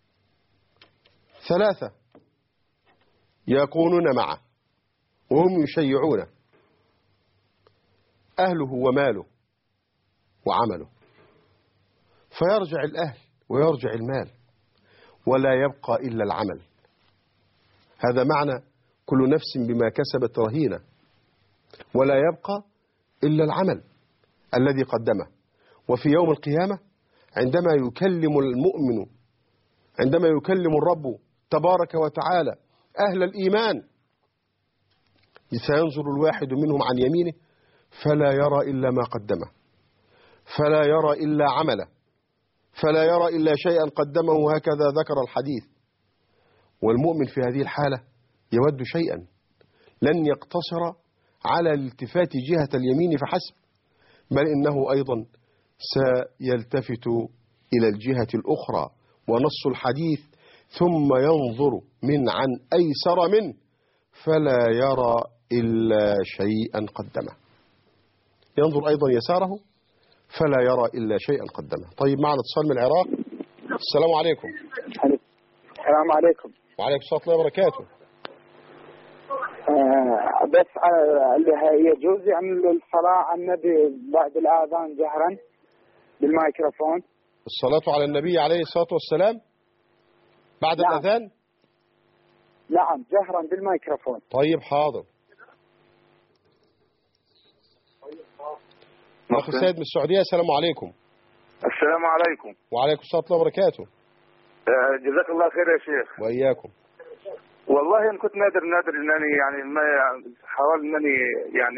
ثلاثة يكونون معه وهم يشيعونه: أهله وماله وعمله. فيرجع الأهل ويرجع المال ولا يبقى إلا العمل. هذا معنى كل نفس بما كسبت رهينة، ولا يبقى إلا العمل الذي قدمه. وفي يوم القيامة عندما يكلم الرب تبارك وتعالى أهل الإيمان، سينظر الواحد منهم عن يمينه فلا يرى إلا ما قدمه، فلا يرى إلا عمله، فلا يرى إلا شيئا قدمه. هكذا ذكر الحديث. والمؤمن في هذه الحالة يود شيئا، لن يقتصر على الالتفات جهة اليمين فحسب، بل إنه أيضا سيلتفت إلى الجهة الأخرى. ونص الحديث: ثم ينظر من عن أيسر منه فلا يرى إلا شيئا قدمه. ينظر أيضا يساره فلا يرى إلا شيئا قدمه. طيب معنا اتصال من العراق. السلام عليكم. السلام عليكم. وعليكم السلام ورحمة الله وبركاته. بس يجوز يعني الصلاة على النبي بعد الآذان جهرا بالميكروفون؟ الصلاة على النبي عليه الصلاة والسلام بعد نعم. الأذان؟ نعم جهرا بالميكروفون. طيب حاضر. أخي سيد من السعودية، السلام عليكم. السلام عليكم. وعليكم السلام ورحمة الله وبركاته. جزاك الله خير يا شيخ. وإياكم. والله أنا كنت نادر انني يعني ما حاول انني يعني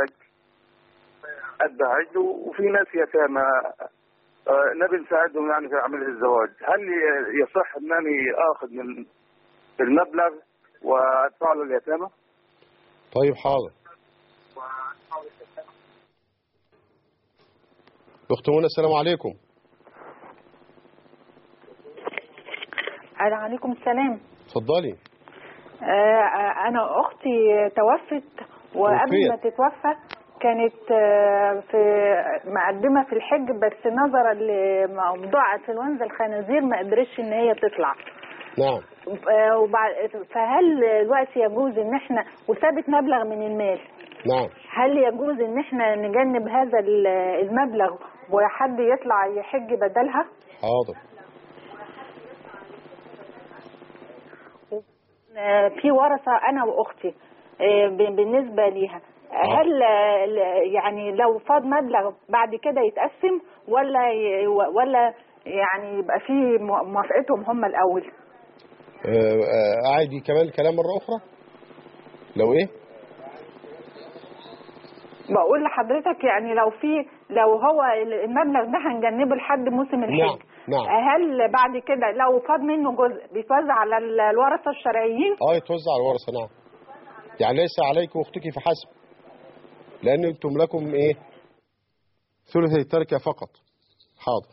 ادبهج وفي ناس يتامى نبي نساعدهم يعني في عمليه الزواج. هل يصح انني اخذ من المبلغ وادفعه لليتامى؟ طيب حاضر. أخت منى السلام عليكم. عليكم السلام. اتفضلي. أنا أختي توفت، وقبل ما تتوفى كانت في مقدمة في الحج، بس نظرا لموضوع انفلونزا الخنازير ما قدرتش إن هي تطلع. نعم. فهل دلوقتي يجوز إن إحنا وسابت مبلغ من المال؟ نعم. هل يجوز إن إحنا نجنب هذا المبلغ وحد يطلع يحج بدلها؟ حاضر. في ورثة أنا وأختي بالنسبة ليها، هل يعني لو فاض مبلغ بعد كده يتقسم ولا يعني يبقى في موافقتهم هم الأول؟ عادي كمان الكلام مرة أخرى لو إيه؟ بقول لحضرتك يعني لو هو المبلغ ده هنجنبه لحد موسم الحج. نعم. نعم. هل بعد كده لو فاض منه جزء بيتوزع على الورثة الشرعيين؟ يتوزع على الورثة. نعم. يعني ليس عليك واختك فحسب، لأن انتم لكم إيه؟ ثلثي التركة فقط. حاضر.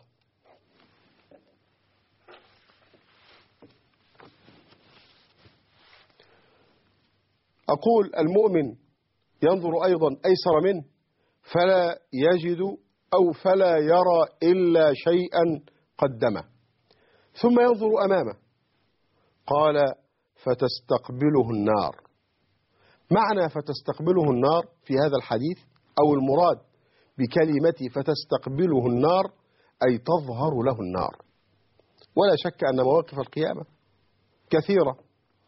أقول المؤمن ينظر أيضا أيسر منه فلا يجد أو فلا يرى إلا شيئا قدمه، ثم ينظر أمامه. قال فتستقبله النار. معنى فتستقبله النار في هذا الحديث أو المراد بكلمة فتستقبله النار أي تظهر له النار. ولا شك أن مواقف القيامة كثيرة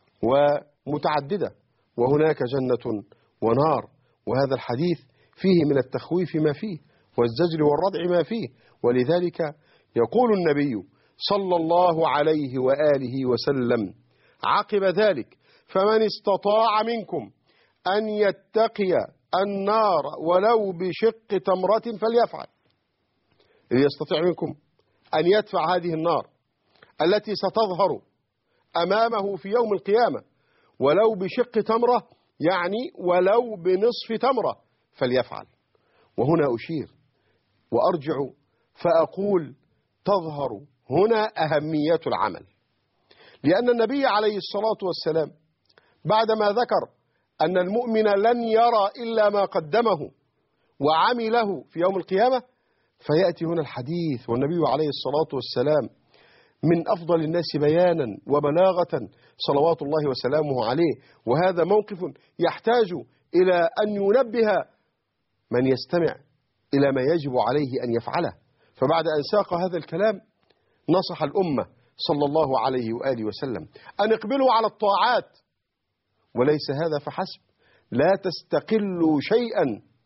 ومتعددة، وهناك جنة ونار، وهذا الحديث فيه من التخويف ما فيه والزجر والردع ما فيه. ولذلك يقول النبي صلى الله عليه وآله وسلم عقب ذلك فمن استطاع منكم أن يتقي النار ولو بشق تمرة فليفعل. اللي يستطيع منكم أن يدفع هذه النار التي ستظهر أمامه في يوم القيامة ولو بشق تمرة، يعني ولو بنصف تمرة، فليفعل. وهنا أشير وأرجع فأقول تظهر هنا أهمية العمل، لأن النبي عليه الصلاة والسلام بعدما ذكر أن المؤمن لن يرى إلا ما قدمه وعمله في يوم القيامة، فيأتي هنا الحديث والنبي عليه الصلاة والسلام من أفضل الناس بيانا وبلاغة صلوات الله وسلامه عليه، وهذا موقف يحتاج إلى أن ينبه من يستمع إلى ما يجب عليه أن يفعله. فبعد أن ساق هذا الكلام نصح الأمة صلى الله عليه وآله وسلم أن اقبلوا على الطاعات، وليس هذا فحسب، لا تستقلوا شيئا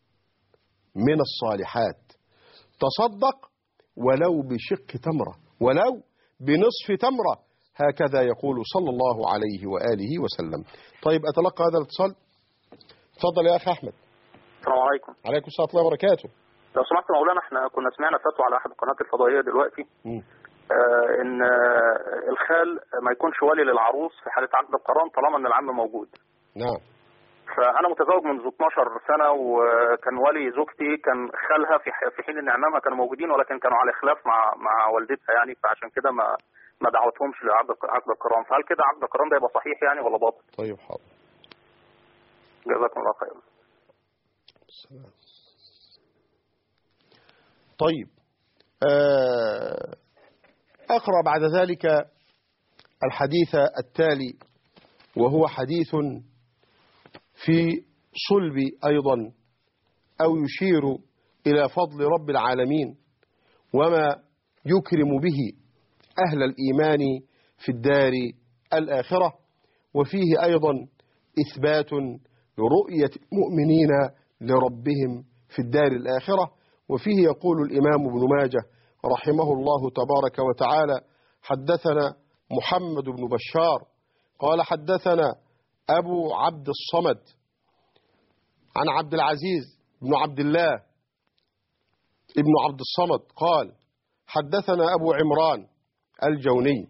من الصالحات، تصدق ولو بشق تمرة ولو بنصف تمرة، هكذا يقول صلى الله عليه وآله وسلم. طيب أتلقى هذا الاتصال. تفضل يا أخي أحمد. السلام عليكم. عليكم السلام ورحمة الله وبركاته. لو سمحت مولانا، احنا كنا سمعنا فتوى على أحد القنوات الفضائية دلوقتي إن الخال ما يكونش ولي للعروس في حالة عقد القران طالما إن العم موجود. نعم. فأنا متزوج منذ 12 سنة، وكان ولي زوجتي كان خالها في حين إن عمامها كانوا موجودين، ولكن كانوا على خلاف مع والدتها يعني، فعشان كده ما دعوتهمش لعقد القران. فهل كده عقد القران ده يبقى صحيح يعني ولا باطل؟ طيب حاضر. جزاكم الله خيرا. طيب، أقرأ بعد ذلك الحديث التالي، وهو حديث في صلب أيضا، أو يشير إلى فضل رب العالمين وما يكرم به أهل الإيمان في الدار الآخرة، وفيه أيضا إثبات لرؤية المؤمنين لربهم في الدار الآخرة. وفيه يقول الإمام ابن ماجه رحمه الله تبارك وتعالى: حدثنا محمد بن بشار قال حدثنا أبو عبد الصمد عن عبد العزيز بن عبد الله ابن عبد الصمد قال حدثنا أبو عمران الجوني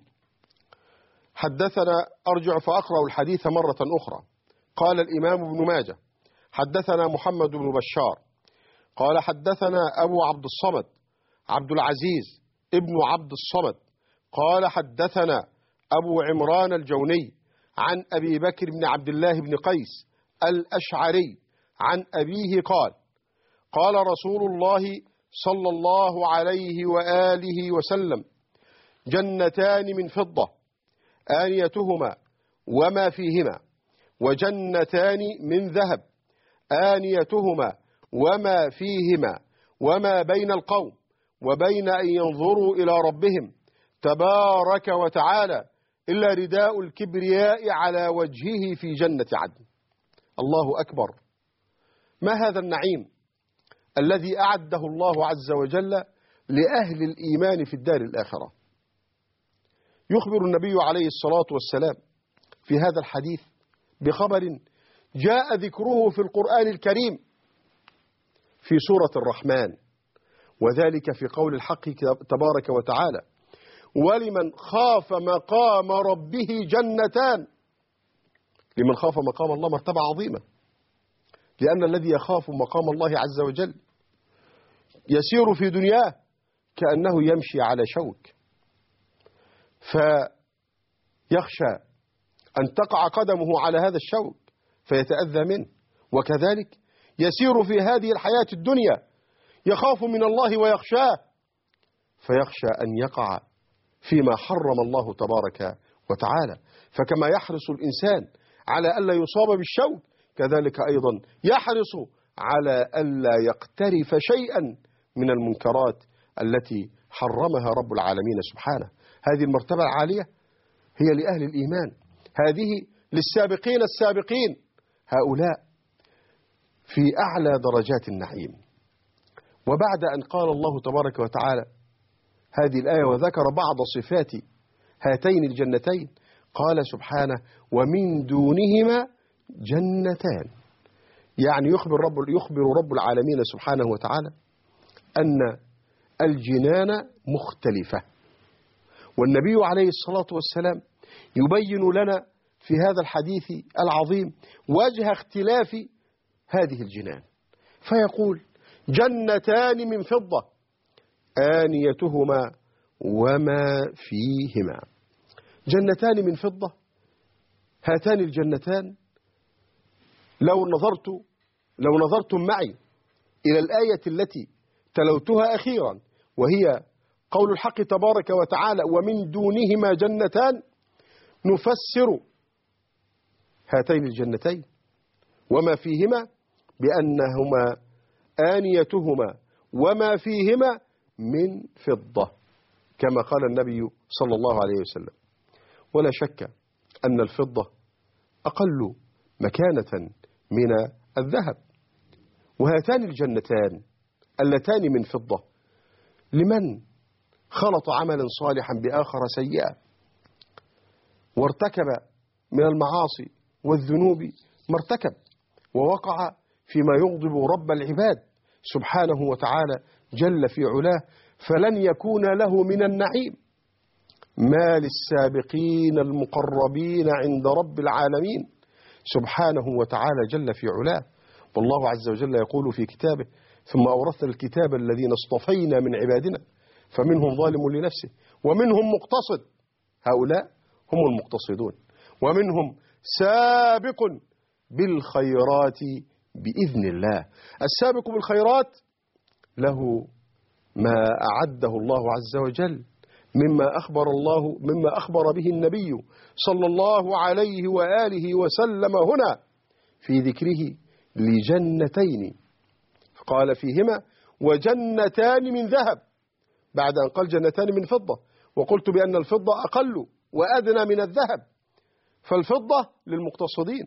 حدثنا، أرجع فأقرأ الحديث مرة أخرى. قال الإمام ابن ماجه: حدثنا محمد بن بشار قال حدثنا أبو عبد الصمد عبد العزيز ابن عبد الصمد قال حدثنا أبو عمران الجوني عن أبي بكر بن عبد الله بن قيس الأشعري عن أبيه قال: قال رسول الله صلى الله عليه وآله وسلم: جنتان من فضة آنيتهما وما فيهما، وجنتان من ذهب آنيتهما وما فيهما، وما بين القوم وبين أن ينظروا إلى ربهم تبارك وتعالى إلا رداء الكبرياء على وجهه في جنة عدن. الله أكبر! ما هذا النعيم الذي أعده الله عز وجل لأهل الإيمان في الدار الآخرة. يخبر النبي عليه الصلاة والسلام في هذا الحديث بخبر جاء ذكره في القرآن الكريم في سورة الرحمن، وذلك في قول الحق تبارك وتعالى: ولمن خاف مقام ربه جنتان. لمن خاف مقام الله مرتبة عظيمة، لأن الذي يخاف مقام الله عز وجل يسير في دنياه كأنه يمشي على شوك، فيخشى أن تقع قدمه على هذا الشوك فيتأذى منه، وكذلك يسير في هذه الحياة الدنيا يخاف من الله ويخشاه، فيخشى أن يقع فيما حرم الله تبارك وتعالى. فكما يحرص الإنسان على ألا يصاب بالشوك، كذلك أيضا يحرص على ألا يقترف شيئا من المنكرات التي حرمها رب العالمين سبحانه. هذه المرتبة العالية هي لأهل الإيمان، هذه للسابقين السابقين، هؤلاء في أعلى درجات النعيم. وبعد أن قال الله تبارك وتعالى هذه الآية وذكر بعض صفات هاتين الجنتين، قال سبحانه: ومن دونهما جنتان. يعني يخبر رب العالمين سبحانه وتعالى أن الجنان مختلفة، والنبي عليه الصلاة والسلام يبين لنا في هذا الحديث العظيم وجه اختلاف هذه الجنان، فيقول: جنتان من فضة آنيتهما وما فيهما. جنتان من فضة، هاتان الجنتان لو نظرتم معي إلى الآية التي تلوتها أخيرا، وهي قول الحق تبارك وتعالى: ومن دونهما جنتان، نفسر هاتين الجنتين وما فيهما بأنهما آنيتهما وما فيهما من فضة، كما قال النبي صلى الله عليه وسلم. ولا شك أن الفضة أقل مكانة من الذهب. وهاتان الجنتان اللتان من فضة لمن خلط عملا صالحا بآخر سيئا، وارتكب من المعاصي والذنوب ما ارتكب، ووقع فيما يغضب رب العباد سبحانه وتعالى جل في علاه، فلن يكون له من النعيم ما للسابقين المقربين عند رب العالمين سبحانه وتعالى جل في علاه. والله عز وجل يقول في كتابه: ثم أورثنا الكتاب الذين اصطفينا من عبادنا فمنهم ظالم لنفسه ومنهم مقتصد، هؤلاء هم المقتصدون، ومنهم سابق بالخيرات بإذن الله. السابق بالخيرات له ما أعده الله عز وجل مما أخبر به النبي صلى الله عليه وآله وسلم هنا في ذكره لجنتين، قال فيهما وجنتان من ذهب بعد أن قال جنتان من فضة، وقلت بأن الفضة أقل وأدنى من الذهب، فالفضة للمقتصدين،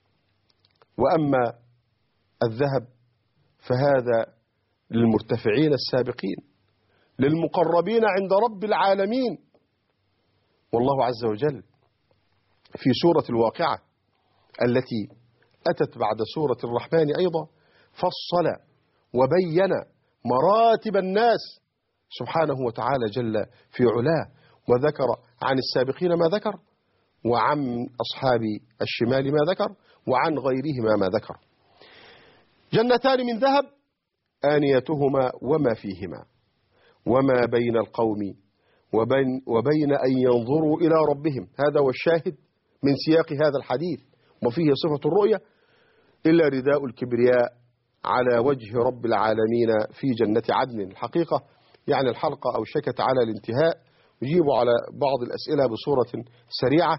وأما الذهب فهذا للمرتفعين السابقين للمقربين عند رب العالمين. والله عز وجل في سورة الواقعة التي أتت بعد سورة الرحمن أيضا فصل وبين مراتب الناس سبحانه وتعالى جل في علاه، وذكر عن السابقين ما ذكر، وعن أصحاب الشمال ما ذكر، وعن غيرهما ما ذكر. جنتان من ذهب آنيتهما وما فيهما وما بين القوم وبين أن ينظروا إلى ربهم. هذا هو الشاهد من سياق هذا الحديث، وفيه صفة الرؤية إلا رداء الكبرياء على وجه رب العالمين في جنة عدن. الحقيقة يعني الحلقة أوشكت على الانتهاء، أجيب على بعض الأسئلة بصورة سريعة.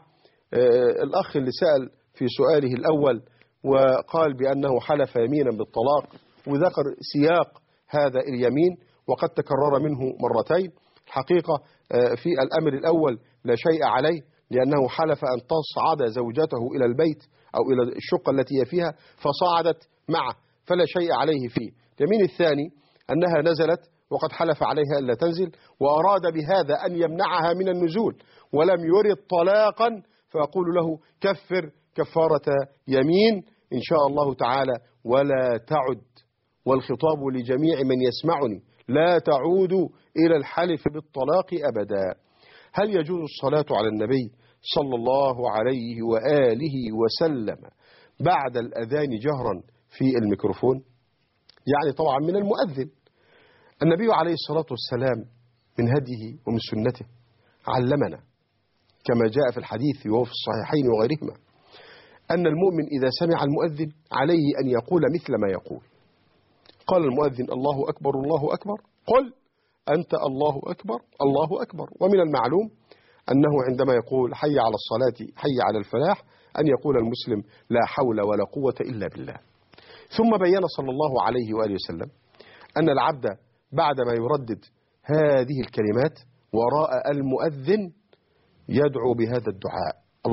الأخ اللي سأل في سؤاله الأول وقال بأنه حلف يمينا بالطلاق، وذكر سياق هذا اليمين وقد تكرر منه مرتين. الحقيقة في الأمر الأول لا شيء عليه، لأنه حلف أن تصعد زوجته إلى البيت أو إلى الشقة التي هي فيها فصعدت معه، فلا شيء عليه فيه. اليمين الثاني أنها نزلت وقد حلف عليها ألا تنزل، وأراد بهذا أن يمنعها من النزول ولم يرد طلاقا، فأقول له كفر كفارة يمين إن شاء الله تعالى ولا تعد. والخطاب لجميع من يسمعني لا تعودوا إلى الحلف بالطلاق أبدا. هل يجوز الصلاة على النبي صلى الله عليه وآله وسلم بعد الأذان جهرا في الميكروفون؟ يعني طبعا من المؤذن. النبي عليه الصلاة والسلام من هديه ومن سنته علمنا كما جاء في الحديث وهو في الصحيحين وغيرهما أن المؤمن إذا سمع المؤذن عليه أن يقول مثل ما يقول. قال المؤذن الله أكبر الله أكبر، قل أنت الله أكبر الله أكبر. ومن المعلوم أنه عندما يقول حي على الصلاة حي على الفلاح أن يقول المسلم لا حول ولا قوة إلا بالله. ثم بين صلى الله عليه وآله وسلم أن العبد بعدما يردد هذه الكلمات وراء المؤذن يدعو بهذا الدعاء: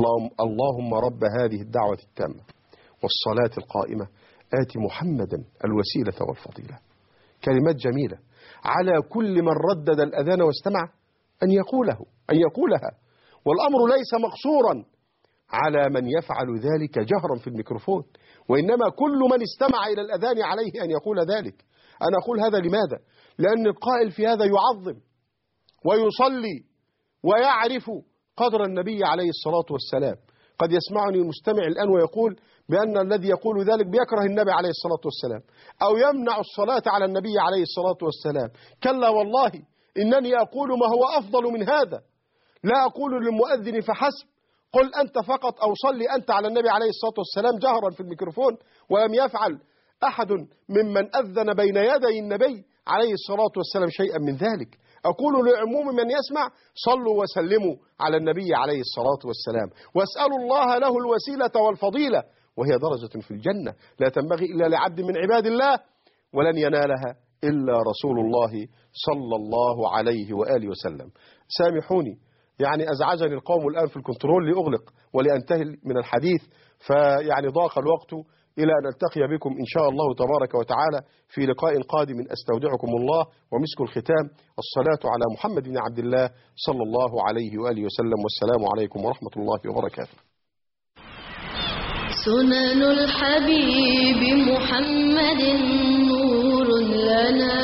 اللهم رب هذه الدعوة التامة والصلاة القائمة آت محمدا الوسيلة والفضيلة. كلمات جميلة على كل من ردد الأذان واستمع أن يقولها، والأمر ليس مقصورا على من يفعل ذلك جهرا في الميكروفون، وإنما كل من استمع إلى الأذان عليه أن يقول ذلك. أنا أقول هذا لماذا؟ لأن القائل في هذا يعظم ويصلي ويعرف قدر النبي عليه الصلاة والسلام. قد يسمعني المستمع الآن ويقول بأن الذي يقول ذلك بيكره النبي عليه الصلاة والسلام أو يمنع الصلاة على النبي عليه الصلاة والسلام. كلا والله إنني أقول ما هو أفضل من هذا. لا أقول للمؤذن فحسب قل أنت فقط أو صلي أنت على النبي عليه الصلاة والسلام جهرا في الميكروفون، ولم يفعل أحد ممن أذن بين يدي النبي عليه الصلاة والسلام شيئا من ذلك. أقول لعموم من يسمع صلوا وسلموا على النبي عليه الصلاة والسلام، واسألوا الله له الوسيلة والفضيلة، وهي درجة في الجنة لا تنبغي إلا لعبد من عباد الله، ولن ينالها إلا رسول الله صلى الله عليه وآله وسلم. سامحوني يعني أزعجني القوم الآن في الكنترول لأغلق ولأنتهي من الحديث، فيعني ضاق الوقت إلى أن ألتقي بكم إن شاء الله تبارك وتعالى في لقاء قادم. أستودعكم الله ومسك الختام الصلاة على محمد بن عبد الله صلى الله عليه وآله وسلم، والسلام عليكم ورحمة الله وبركاته. سنن الحبيب محمد نور لنا